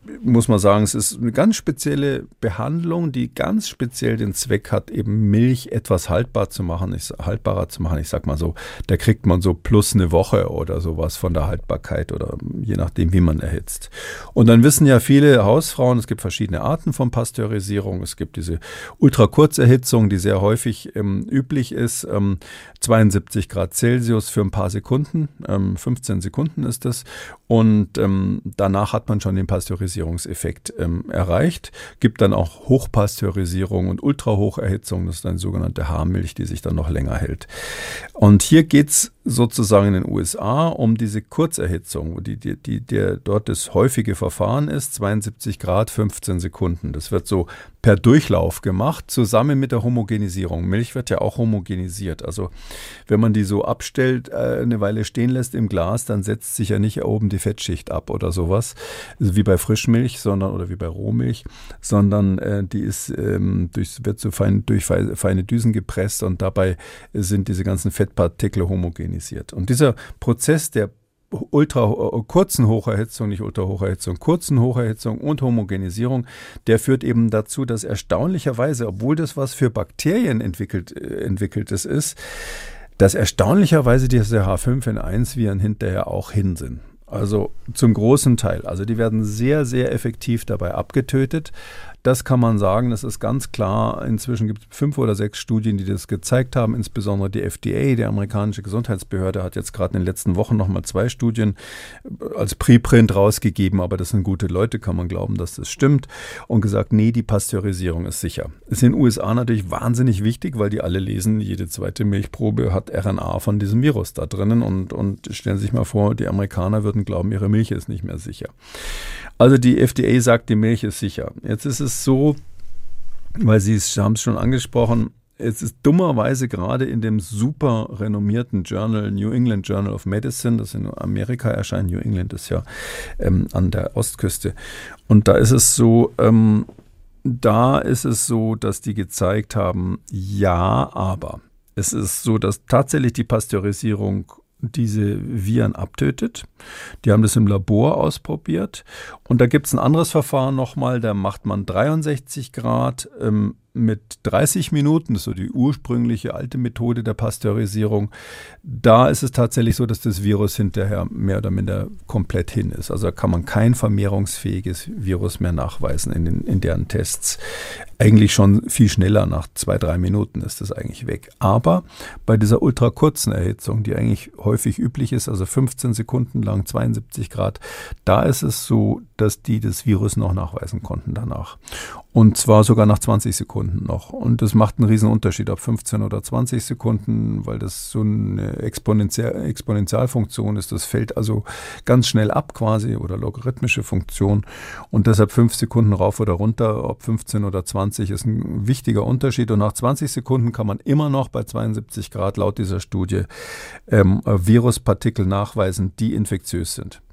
muss man sagen, es ist eine ganz spezielle Behandlung, die ganz speziell den Zweck hat, eben Milch etwas haltbar zu machen, ich, haltbarer zu machen. Ich sag mal so, da kriegt man so plus eine Woche oder sowas von der Haltbarkeit oder je nachdem, wie man erhitzt. Und dann wissen ja viele Hausfrauen, es gibt verschiedene Arten von Pasteurisierung. Es gibt diese Ultrakurzerhitzung, die sehr häufig ähm, üblich ist, ähm, zweiundsiebzig Grad Celsius für ein paar Sekunden, ähm, fünfzehn Sekunden ist das. Und ähm, danach hat man schon den Pasteurisierungseffekt ähm, erreicht. Gibt dann auch Hochpasteurisierung und Ultrahocherhitzung, das ist eine sogenannte Haarmilch, die sich dann noch länger hält. Und hier geht's sozusagen in den U S A um diese Kurzerhitzung, die, die, die der dort das häufige Verfahren ist, zweiundsiebzig Grad, fünfzehn Sekunden. Das wird so per Durchlauf gemacht, zusammen mit der Homogenisierung. Milch wird ja auch homogenisiert. Also wenn man die so abstellt, äh, eine Weile stehen lässt im Glas, dann setzt sich ja nicht oben die Fettschicht ab oder sowas, also wie bei Frischmilch, sondern oder wie bei Rohmilch, sondern äh, die ist ähm, durch, wird so fein, durch feine Düsen gepresst und dabei sind diese ganzen Fettpartikel homogenisiert. Und dieser Prozess der ultra kurzen Hocherhitzung, nicht Ultrahocherhitzung, kurzen Hocherhitzung und Homogenisierung, der führt eben dazu, dass erstaunlicherweise, obwohl das was für Bakterien entwickelt, äh, entwickeltes ist, dass erstaunlicherweise diese H fünf N eins Viren hinterher auch hin sind. Also zum großen Teil. Also die werden sehr, sehr effektiv dabei abgetötet. Das kann man sagen, das ist ganz klar. Inzwischen gibt es fünf oder sechs Studien, die das gezeigt haben. Insbesondere die F D A, die amerikanische Gesundheitsbehörde, hat jetzt gerade in den letzten Wochen nochmal zwei Studien als Preprint rausgegeben. Aber das sind gute Leute, kann man glauben, dass das stimmt. Und gesagt, nee, die Pasteurisierung ist sicher. Ist in den U S A natürlich wahnsinnig wichtig, weil die alle lesen, jede zweite Milchprobe hat R N A von diesem Virus da drinnen. Und, und stellen Sie sich mal vor, die Amerikaner würden glauben, ihre Milch ist nicht mehr sicher. Also die F D A sagt, die Milch ist sicher. Jetzt ist es so, weil Sie haben es schon angesprochen, es ist dummerweise gerade in dem super renommierten Journal, New England Journal of Medicine, das in Amerika erscheint, New England ist ja ähm, an der Ostküste. Und da ist es so, ähm, da ist es so, dass die gezeigt haben, ja, aber es ist so, dass tatsächlich die Pasteurisierung diese Viren abtötet. Die haben das im Labor ausprobiert. Und da gibt es ein anderes Verfahren nochmal, da macht man dreiundsechzig Grad ähm, mit dreißig Minuten, das ist so die ursprüngliche alte Methode der Pasteurisierung. Da ist es tatsächlich so, dass das Virus hinterher mehr oder minder komplett hin ist. Also da kann man kein vermehrungsfähiges Virus mehr nachweisen in, den, in deren Tests. Eigentlich schon viel schneller, nach zwei, drei Minuten ist das eigentlich weg. Aber bei dieser ultrakurzen Erhitzung, die eigentlich häufig üblich ist, also fünfzehn Sekunden lang, zweiundsiebzig Grad, da ist es so, dass die das Virus noch nachweisen konnten danach. Und zwar sogar nach zwanzig Sekunden noch. Und das macht einen riesen Unterschied, ob fünfzehn oder zwanzig Sekunden, weil das so eine Exponential- Exponentialfunktion ist. Das fällt also ganz schnell ab quasi oder logarithmische Funktion. Und deshalb fünf Sekunden rauf oder runter, ob fünfzehn oder zwanzig, ist ein wichtiger Unterschied. Und nach zwanzig Sekunden kann man immer noch bei zweiundsiebzig Grad laut dieser Studie ähm, Viruspartikel nachweisen, die infektiös sind.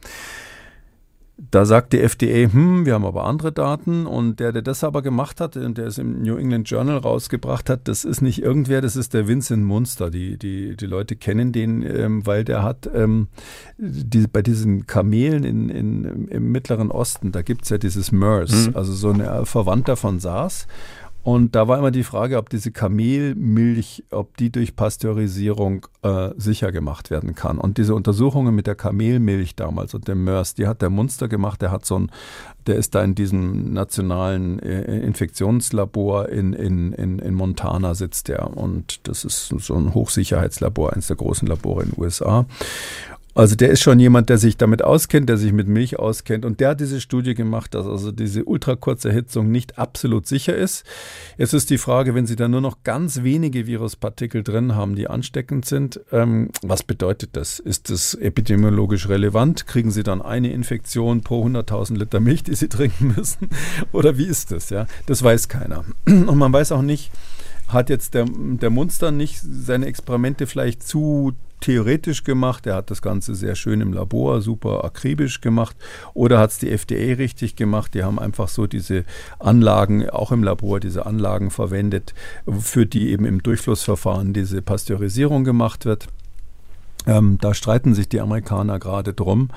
Da sagt die F D A, hm, wir haben aber andere Daten, und der, der das aber gemacht hat, der es im New England Journal rausgebracht hat, das ist nicht irgendwer, das ist der Vincent Munster. Die, die, die Leute kennen den, ähm, weil der hat ähm, die, bei diesen Kamelen in, in, im Mittleren Osten, da gibt es ja dieses MERS, mhm. also so ein Verwandter von SARS. Und da war immer die Frage, ob diese Kamelmilch, ob die durch Pasteurisierung äh, sicher gemacht werden kann. Und diese Untersuchungen mit der Kamelmilch damals und dem MERS, die hat der Munster gemacht. Der hat so ein, der ist da in diesem nationalen äh, Infektionslabor in, in, in, in Montana sitzt der. Und das ist so ein Hochsicherheitslabor, eines der großen Labore in den U S A. Also der ist schon jemand, der sich damit auskennt, der sich mit Milch auskennt, und der hat diese Studie gemacht, dass also diese ultrakurze Erhitzung nicht absolut sicher ist. Jetzt ist die Frage, wenn Sie da nur noch ganz wenige Viruspartikel drin haben, die ansteckend sind, ähm, was bedeutet das? Ist das epidemiologisch relevant? Kriegen Sie dann eine Infektion pro hunderttausend Liter Milch, die Sie trinken müssen? Oder wie ist das? Ja, das weiß keiner. Und man weiß auch nicht, hat jetzt der, der Munster nicht seine Experimente vielleicht zu theoretisch gemacht, er hat das Ganze sehr schön im Labor, super akribisch gemacht, oder hat es die F D A richtig gemacht, die haben einfach so diese Anlagen, auch im Labor, diese Anlagen verwendet, für die eben im Durchflussverfahren diese Pasteurisierung gemacht wird. Ähm, da streiten sich die Amerikaner gerade drum.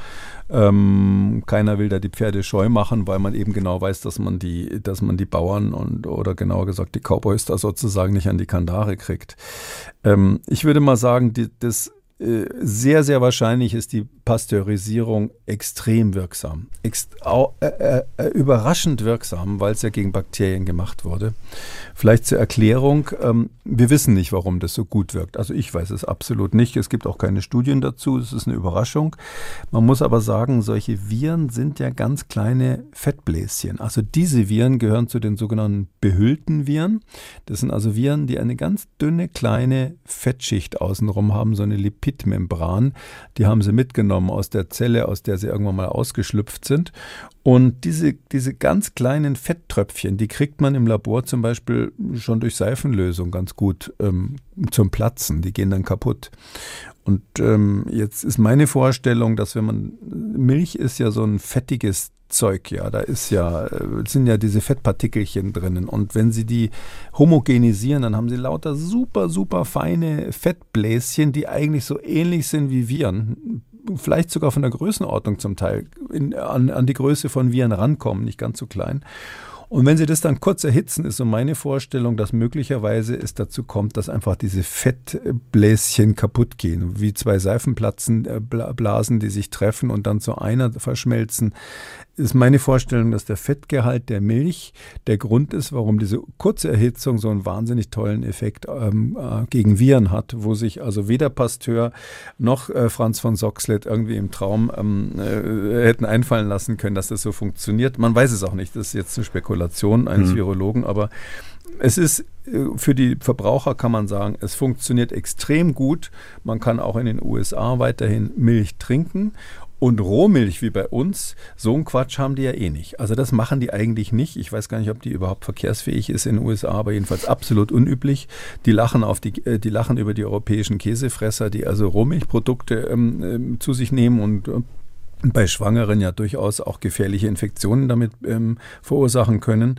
Ähm, keiner will da die Pferde scheu machen, weil man eben genau weiß, dass man die, dass man die Bauern und oder genauer gesagt die Cowboys da sozusagen nicht an die Kandare kriegt. Ähm, ich würde mal sagen, die, das sehr, sehr wahrscheinlich ist die Pasteurisierung extrem wirksam. Ext- äh, äh, überraschend wirksam, weil es ja gegen Bakterien gemacht wurde. Vielleicht zur Erklärung, ähm, wir wissen nicht, warum das so gut wirkt. Also ich weiß es absolut nicht. Es gibt auch keine Studien dazu. Es ist eine Überraschung. Man muss aber sagen, solche Viren sind ja ganz kleine Fettbläschen. Also diese Viren gehören zu den sogenannten behüllten Viren. Das sind also Viren, die eine ganz dünne, kleine Fettschicht außenrum haben, so eine Lipidmembran. Die haben sie mitgenommen aus der Zelle, aus der sie irgendwann mal ausgeschlüpft sind. Und diese, diese ganz kleinen Fetttröpfchen, die kriegt man im Labor zum Beispiel schon durch Seifenlösung ganz gut ähm, zum Platzen. Die gehen dann kaputt. Und ähm, jetzt ist meine Vorstellung, dass wenn man, Milch ist ja so ein fettiges Zeug, ja, da ist ja, sind ja diese Fettpartikelchen drinnen. Und wenn sie die homogenisieren, dann haben sie lauter super, super feine Fettbläschen, die eigentlich so ähnlich sind wie Viren. Vielleicht sogar von der Größenordnung zum Teil in, an, an die Größe von Viren rankommen, nicht ganz so klein. Und wenn sie das dann kurz erhitzen, ist so meine Vorstellung, dass möglicherweise es dazu kommt, dass einfach diese Fettbläschen kaputt gehen, wie zwei Seifenblasen, die sich treffen und dann zu einer verschmelzen. Ist meine Vorstellung, dass der Fettgehalt der Milch der Grund ist, warum diese kurze Erhitzung so einen wahnsinnig tollen Effekt ähm, äh, gegen Viren hat, wo sich also weder Pasteur noch äh, Franz von Soxhlet irgendwie im Traum ähm, äh, hätten einfallen lassen können, dass das so funktioniert. Man weiß es auch nicht, das ist jetzt eine Spekulation eines mhm. Virologen, aber es ist für die Verbraucher, kann man sagen, es funktioniert extrem gut. Man kann auch in den U S A weiterhin Milch trinken. Und Rohmilch wie bei uns, so einen Quatsch haben die ja eh nicht. Also das machen die eigentlich nicht. Ich weiß gar nicht, ob die überhaupt verkehrsfähig ist in den U S A, aber jedenfalls absolut unüblich. Die lachen auf die, die lachen über die europäischen Käsefresser, die also Rohmilchprodukte ähm, zu sich nehmen und äh, bei Schwangeren ja durchaus auch gefährliche Infektionen damit ähm, verursachen können.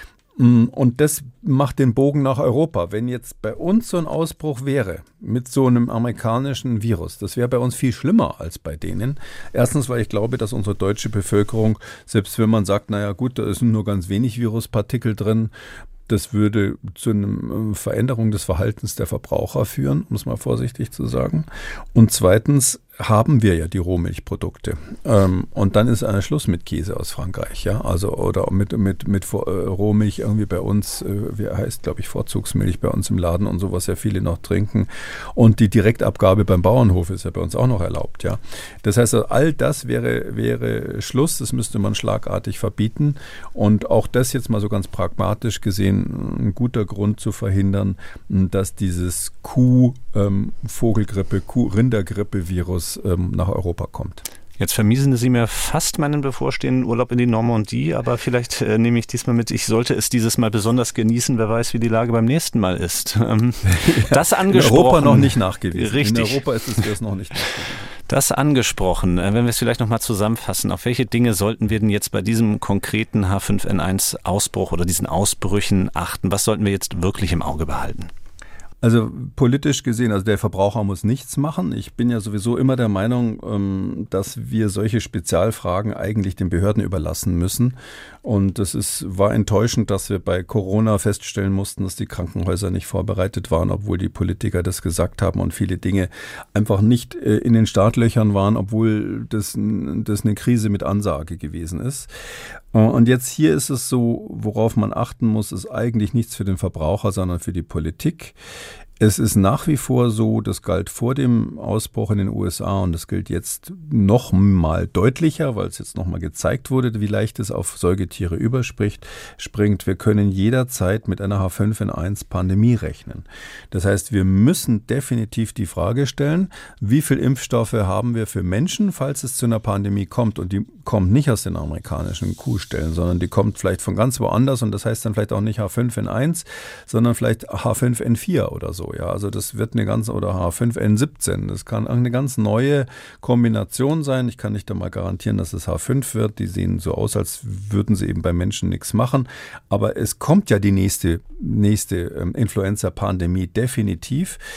Und das macht den Bogen nach Europa. Wenn jetzt bei uns so ein Ausbruch wäre mit so einem amerikanischen Virus, das wäre bei uns viel schlimmer als bei denen. Erstens, weil ich glaube, dass unsere deutsche Bevölkerung, selbst wenn man sagt, naja gut, da sind nur ganz wenig Viruspartikel drin, das würde zu einer Veränderung des Verhaltens der Verbraucher führen, um es mal vorsichtig zu sagen. Und zweitens haben wir ja die Rohmilchprodukte. Ähm, und dann ist ein Schluss mit Käse aus Frankreich, ja, also oder mit mit mit äh, Rohmilch irgendwie bei uns, äh, wie heißt, glaube ich, Vorzugsmilch bei uns im Laden und so, was ja viele noch trinken. Und die Direktabgabe beim Bauernhof ist ja bei uns auch noch erlaubt, ja. Das heißt, all das wäre wäre Schluss. Das müsste man schlagartig verbieten. Und auch das jetzt mal so ganz pragmatisch gesehen ein guter Grund zu verhindern, dass dieses Kuh ähm, Vogelgrippe, Kuh Rindergrippe-Virus nach Europa kommt. Jetzt vermiesen Sie mir fast meinen bevorstehenden Urlaub in die Normandie, aber vielleicht äh, nehme ich diesmal mit, ich sollte es dieses Mal besonders genießen, wer weiß, wie die Lage beim nächsten Mal ist. Ähm, das angesprochen. In Europa noch nicht nachgewiesen. Richtig. In Europa ist es erst noch nicht nachgewiesen. Das angesprochen. Wenn wir es vielleicht nochmal zusammenfassen, auf welche Dinge sollten wir denn jetzt bei diesem konkreten H fünf N eins Ausbruch oder diesen Ausbrüchen achten? Was sollten wir jetzt wirklich im Auge behalten? Also politisch gesehen, also der Verbraucher muss nichts machen. Ich bin ja sowieso immer der Meinung, dass wir solche Spezialfragen eigentlich den Behörden überlassen müssen. Und es ist, war enttäuschend, dass wir bei Corona feststellen mussten, dass die Krankenhäuser nicht vorbereitet waren, obwohl die Politiker das gesagt haben und viele Dinge einfach nicht in den Startlöchern waren, obwohl das, das eine Krise mit Ansage gewesen ist. Und jetzt hier ist es so, worauf man achten muss, ist eigentlich nichts für den Verbraucher, sondern für die Politik. Es ist nach wie vor so, das galt vor dem Ausbruch in den U S A und das gilt jetzt noch mal deutlicher, weil es jetzt noch mal gezeigt wurde, wie leicht es auf Säugetiere überspricht, springt. Wir können jederzeit mit einer H fünf N eins Pandemie rechnen. Das heißt, wir müssen definitiv die Frage stellen, wie viel Impfstoffe haben wir für Menschen, falls es zu einer Pandemie kommt? Und die kommt nicht aus den amerikanischen Kuhställen, sondern die kommt vielleicht von ganz woanders und das heißt dann vielleicht auch nicht H fünf N eins, sondern vielleicht H fünf N vier oder so. Ja, also das wird eine ganz, oder H fünf N siebzehn, das kann eine ganz neue Kombination sein. Ich kann nicht einmal garantieren, dass es H fünf wird. Die sehen so aus, als würden sie eben bei Menschen nichts machen. Aber es kommt ja die nächste, nächste ähm, Influenza-Pandemie definitiv.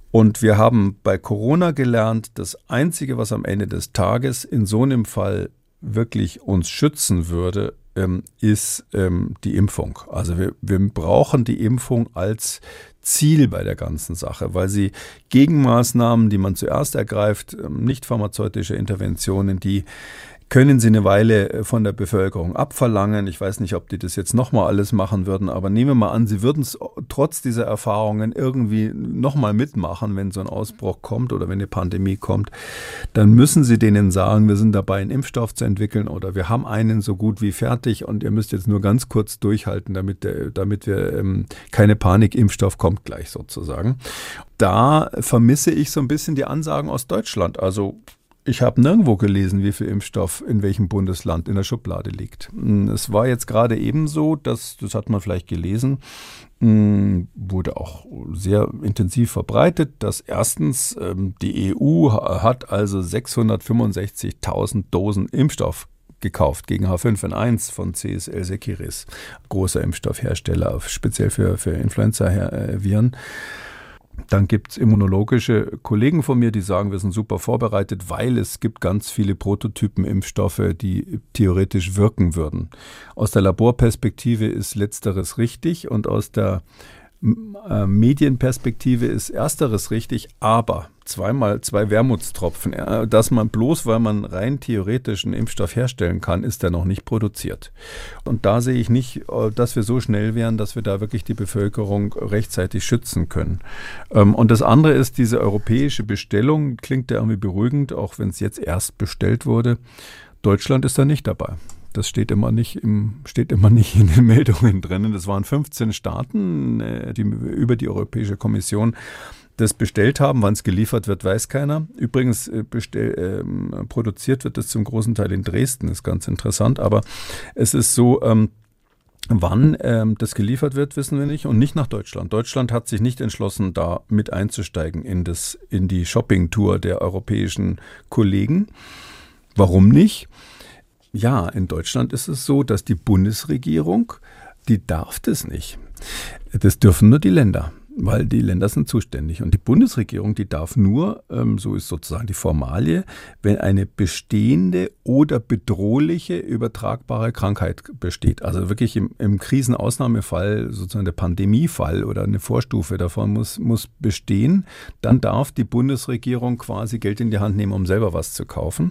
Und wir haben bei Corona gelernt, das Einzige, was am Ende des Tages in so einem Fall wirklich uns schützen würde, ähm, ist ähm, die Impfung. Also wir, wir brauchen die Impfung als Ziel bei der ganzen Sache, weil sie Gegenmaßnahmen, die man zuerst ergreift, nicht pharmazeutische Interventionen, die können sie eine Weile von der Bevölkerung abverlangen. Ich weiß nicht, ob die das jetzt nochmal alles machen würden, aber nehmen wir mal an, sie würden es trotz dieser Erfahrungen irgendwie nochmal mitmachen, wenn so ein Ausbruch kommt oder wenn eine Pandemie kommt. Dann müssen sie denen sagen, wir sind dabei, einen Impfstoff zu entwickeln oder wir haben einen so gut wie fertig und ihr müsst jetzt nur ganz kurz durchhalten, damit, der, damit wir ähm, keine Panik, Impfstoff kommt gleich sozusagen. Da vermisse ich so ein bisschen die Ansagen aus Deutschland. Also ich habe nirgendwo gelesen, wie viel Impfstoff in welchem Bundesland in der Schublade liegt. Es war jetzt gerade eben so, dass, das hat man vielleicht gelesen, wurde auch sehr intensiv verbreitet, dass erstens die E U hat also sechshundertfünfundsechzigtausend Dosen Impfstoff gekauft gegen H fünf N eins von C S L Seqirus, großer Impfstoffhersteller, speziell für, für Influenza-Viren. Dann gibt es immunologische Kollegen von mir, die sagen, wir sind super vorbereitet, weil es gibt ganz viele Prototypen-Impfstoffe, die theoretisch wirken würden. Aus der Laborperspektive ist Letzteres richtig und aus der äh, Medienperspektive ist Ersteres richtig, aber zweimal zwei Wermutstropfen, äh, dass man bloß, weil man rein theoretisch einen Impfstoff herstellen kann, ist der noch nicht produziert. Und da sehe ich nicht, äh, dass wir so schnell wären, dass wir da wirklich die Bevölkerung rechtzeitig schützen können. Ähm, und das andere ist, diese europäische Bestellung, klingt ja irgendwie beruhigend, auch wenn es jetzt erst bestellt wurde. Deutschland ist da nicht dabei. Das steht immer nicht im, steht immer nicht in den Meldungen drin. Das waren fünfzehn Staaten, die über die Europäische Kommission das bestellt haben. Wann es geliefert wird, weiß keiner. Übrigens bestell, äh, produziert wird das zum großen Teil in Dresden, ist ganz interessant. Aber es ist so, ähm, wann ähm, das geliefert wird, wissen wir nicht und nicht nach Deutschland. Deutschland hat sich nicht entschlossen, da mit einzusteigen in, das, in die Shopping-Tour der europäischen Kollegen. Warum nicht? Ja, in Deutschland ist es so, dass die Bundesregierung, die darf das nicht. Das dürfen nur die Länder, weil die Länder sind zuständig. Und die Bundesregierung, die darf nur, ähm, so ist sozusagen die Formalie, wenn eine bestehende oder bedrohliche übertragbare Krankheit besteht. Also wirklich im, im Krisenausnahmefall, sozusagen der Pandemiefall oder eine Vorstufe davon muss, muss bestehen. Dann darf die Bundesregierung quasi Geld in die Hand nehmen, um selber was zu kaufen.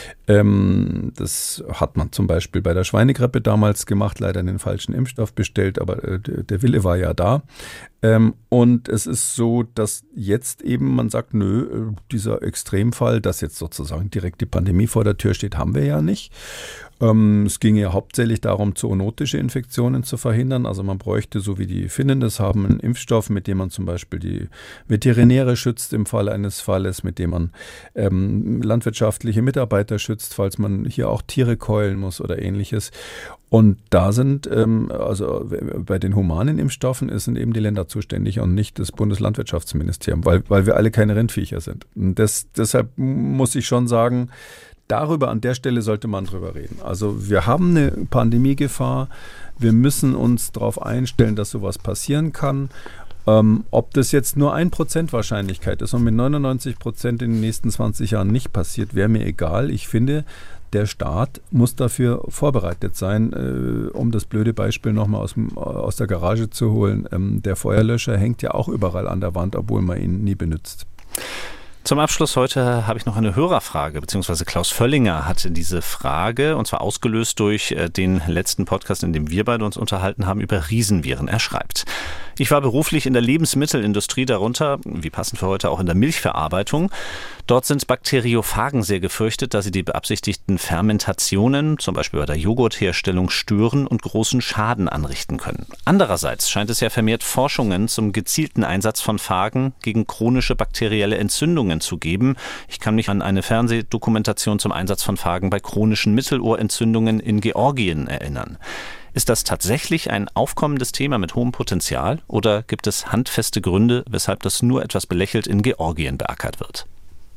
Ähm, das hat man zum Beispiel bei der Schweinegrippe damals gemacht, leider den falschen Impfstoff bestellt, aber äh, der Wille war ja da. Ähm, und es ist so, dass jetzt eben man sagt, nö, dieser Extremfall, dass jetzt sozusagen direkt die Pandemie vor der Tür steht, haben wir ja nicht. Ähm, es ging ja hauptsächlich darum, zoonotische Infektionen zu verhindern. Also man bräuchte, so wie die Finnen das haben, einen Impfstoff, mit dem man zum Beispiel die Veterinäre schützt im Falle eines Falles, mit dem man ähm, landwirtschaftliche Mitarbeiter schützt, falls man hier auch Tiere keulen muss oder ähnliches. Und da sind, ähm, also bei den humanen Impfstoffen sind eben die Länder zuständig und nicht das Bundeslandwirtschaftsministerium, weil, weil wir alle keine Rindviecher sind. Und das, deshalb muss ich schon sagen, darüber an der Stelle sollte man drüber reden. Also wir haben eine Pandemiegefahr, wir müssen uns darauf einstellen, dass sowas passieren kann. Ähm, ob das jetzt nur ein Prozent Wahrscheinlichkeit ist und mit neunundneunzig Prozent in den nächsten zwanzig Jahren nicht passiert, wäre mir egal. Ich finde, der Staat muss dafür vorbereitet sein, äh, um das blöde Beispiel nochmal aus, aus der Garage zu holen. Ähm, der Feuerlöscher hängt ja auch überall an der Wand, obwohl man ihn nie benutzt. Zum Abschluss heute habe ich noch eine Hörerfrage, beziehungsweise Klaus Völlinger hat diese Frage, und zwar ausgelöst durch den letzten Podcast, in dem wir beide uns unterhalten haben, über Riesenviren. Er schreibt: Ich war beruflich in der Lebensmittelindustrie, darunter, wie passend für heute, auch in der Milchverarbeitung. Dort sind Bakteriophagen sehr gefürchtet, da sie die beabsichtigten Fermentationen, zum Beispiel bei der Joghurtherstellung, stören und großen Schaden anrichten können. Andererseits scheint es ja vermehrt Forschungen zum gezielten Einsatz von Phagen gegen chronische bakterielle Entzündungen zu geben. Ich kann mich an eine Fernsehdokumentation zum Einsatz von Phagen bei chronischen Mittelohrentzündungen in Georgien erinnern. Ist das tatsächlich ein aufkommendes Thema mit hohem Potenzial oder gibt es handfeste Gründe, weshalb das nur etwas belächelt in Georgien beackert wird?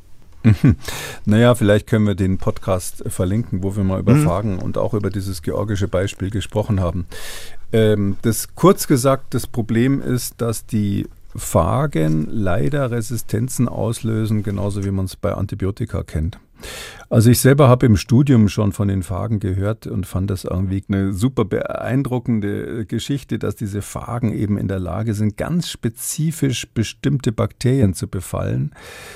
Naja, vielleicht können wir den Podcast verlinken, wo wir mal über mhm. Phagen und auch über dieses georgische Beispiel gesprochen haben. Ähm, das kurz gesagt, das Problem ist, dass die Phagen leider Resistenzen auslösen, genauso wie man es bei Antibiotika kennt. Also ich selber habe im Studium schon von den Phagen gehört und fand das irgendwie eine super beeindruckende Geschichte, dass diese Phagen eben in der Lage sind, ganz spezifisch bestimmte Bakterien zu befallen.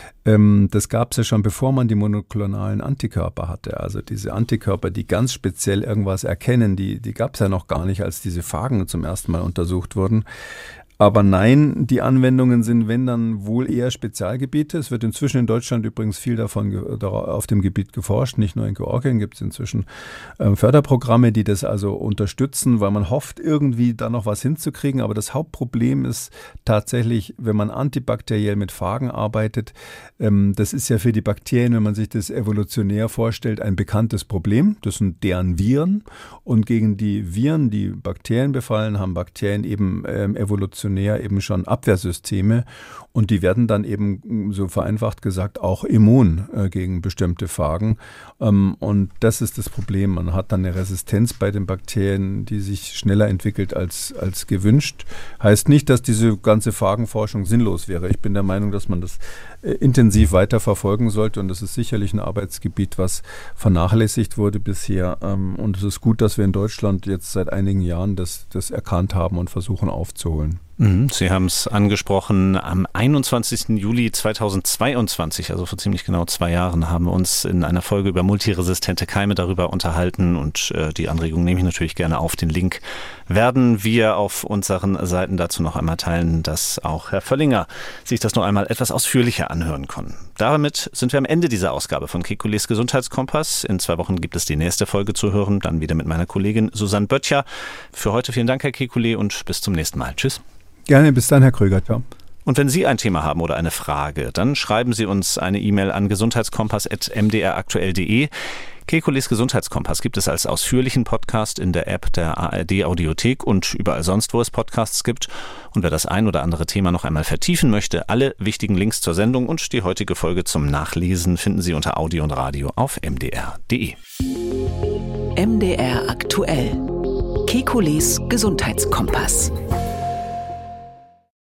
Das gab es ja schon, bevor man die monoklonalen Antikörper hatte. Also diese Antikörper, die ganz speziell irgendwas erkennen, die, die gab es ja noch gar nicht, als diese Phagen zum ersten Mal untersucht wurden. Aber nein, die Anwendungen sind, wenn dann, wohl eher Spezialgebiete. Es wird inzwischen in Deutschland übrigens viel davon auf dem Gebiet geforscht. Nicht nur in Georgien gibt es inzwischen äh, Förderprogramme, die das also unterstützen, weil man hofft, irgendwie da noch was hinzukriegen. Aber das Hauptproblem ist tatsächlich, wenn man antibakteriell mit Phagen arbeitet, ähm, das ist ja für die Bakterien, wenn man sich das evolutionär vorstellt, ein bekanntes Problem. Das sind deren Viren. Und gegen die Viren, die Bakterien befallen, haben Bakterien eben ähm, evolutionär eben schon Abwehrsysteme und die werden dann eben, so vereinfacht gesagt, auch immun äh, gegen bestimmte Phagen. Ähm, und das ist das Problem. Man hat dann eine Resistenz bei den Bakterien, die sich schneller entwickelt als, als gewünscht. Heißt nicht, dass diese ganze Phagenforschung sinnlos wäre. Ich bin der Meinung, dass man das äh, intensiv weiter verfolgen sollte und das ist sicherlich ein Arbeitsgebiet, was vernachlässigt wurde bisher. Ähm, und es ist gut, dass wir in Deutschland jetzt seit einigen Jahren das, das erkannt haben und versuchen aufzuholen. Sie haben es angesprochen, am einundzwanzigsten Juli zweitausendzweiundzwanzig, also vor ziemlich genau zwei Jahren, haben wir uns in einer Folge über multiresistente Keime darüber unterhalten und äh, die Anregung nehme ich natürlich gerne auf. Den Link werden wir auf unseren Seiten dazu noch einmal teilen, dass auch Herr Völlinger sich das noch einmal etwas ausführlicher anhören kann. Damit sind wir am Ende dieser Ausgabe von Kekules Gesundheitskompass. In zwei Wochen gibt es die nächste Folge zu hören, dann wieder mit meiner Kollegin Susanne Böttcher. Für heute vielen Dank, Herr Kekule, und bis zum nächsten Mal. Tschüss. Gerne, bis dann, Herr Kröger. Ciao. Und wenn Sie ein Thema haben oder eine Frage, dann schreiben Sie uns eine E-Mail an gesundheitskompass at m d r aktuell punkt d e. Kekules Gesundheitskompass gibt es als ausführlichen Podcast in der App der A R D Audiothek und überall sonst, wo es Podcasts gibt. Und wer das ein oder andere Thema noch einmal vertiefen möchte, alle wichtigen Links zur Sendung und die heutige Folge zum Nachlesen finden Sie unter Audio und Radio auf m d r punkt d e. M D R aktuell. Kekules Gesundheitskompass.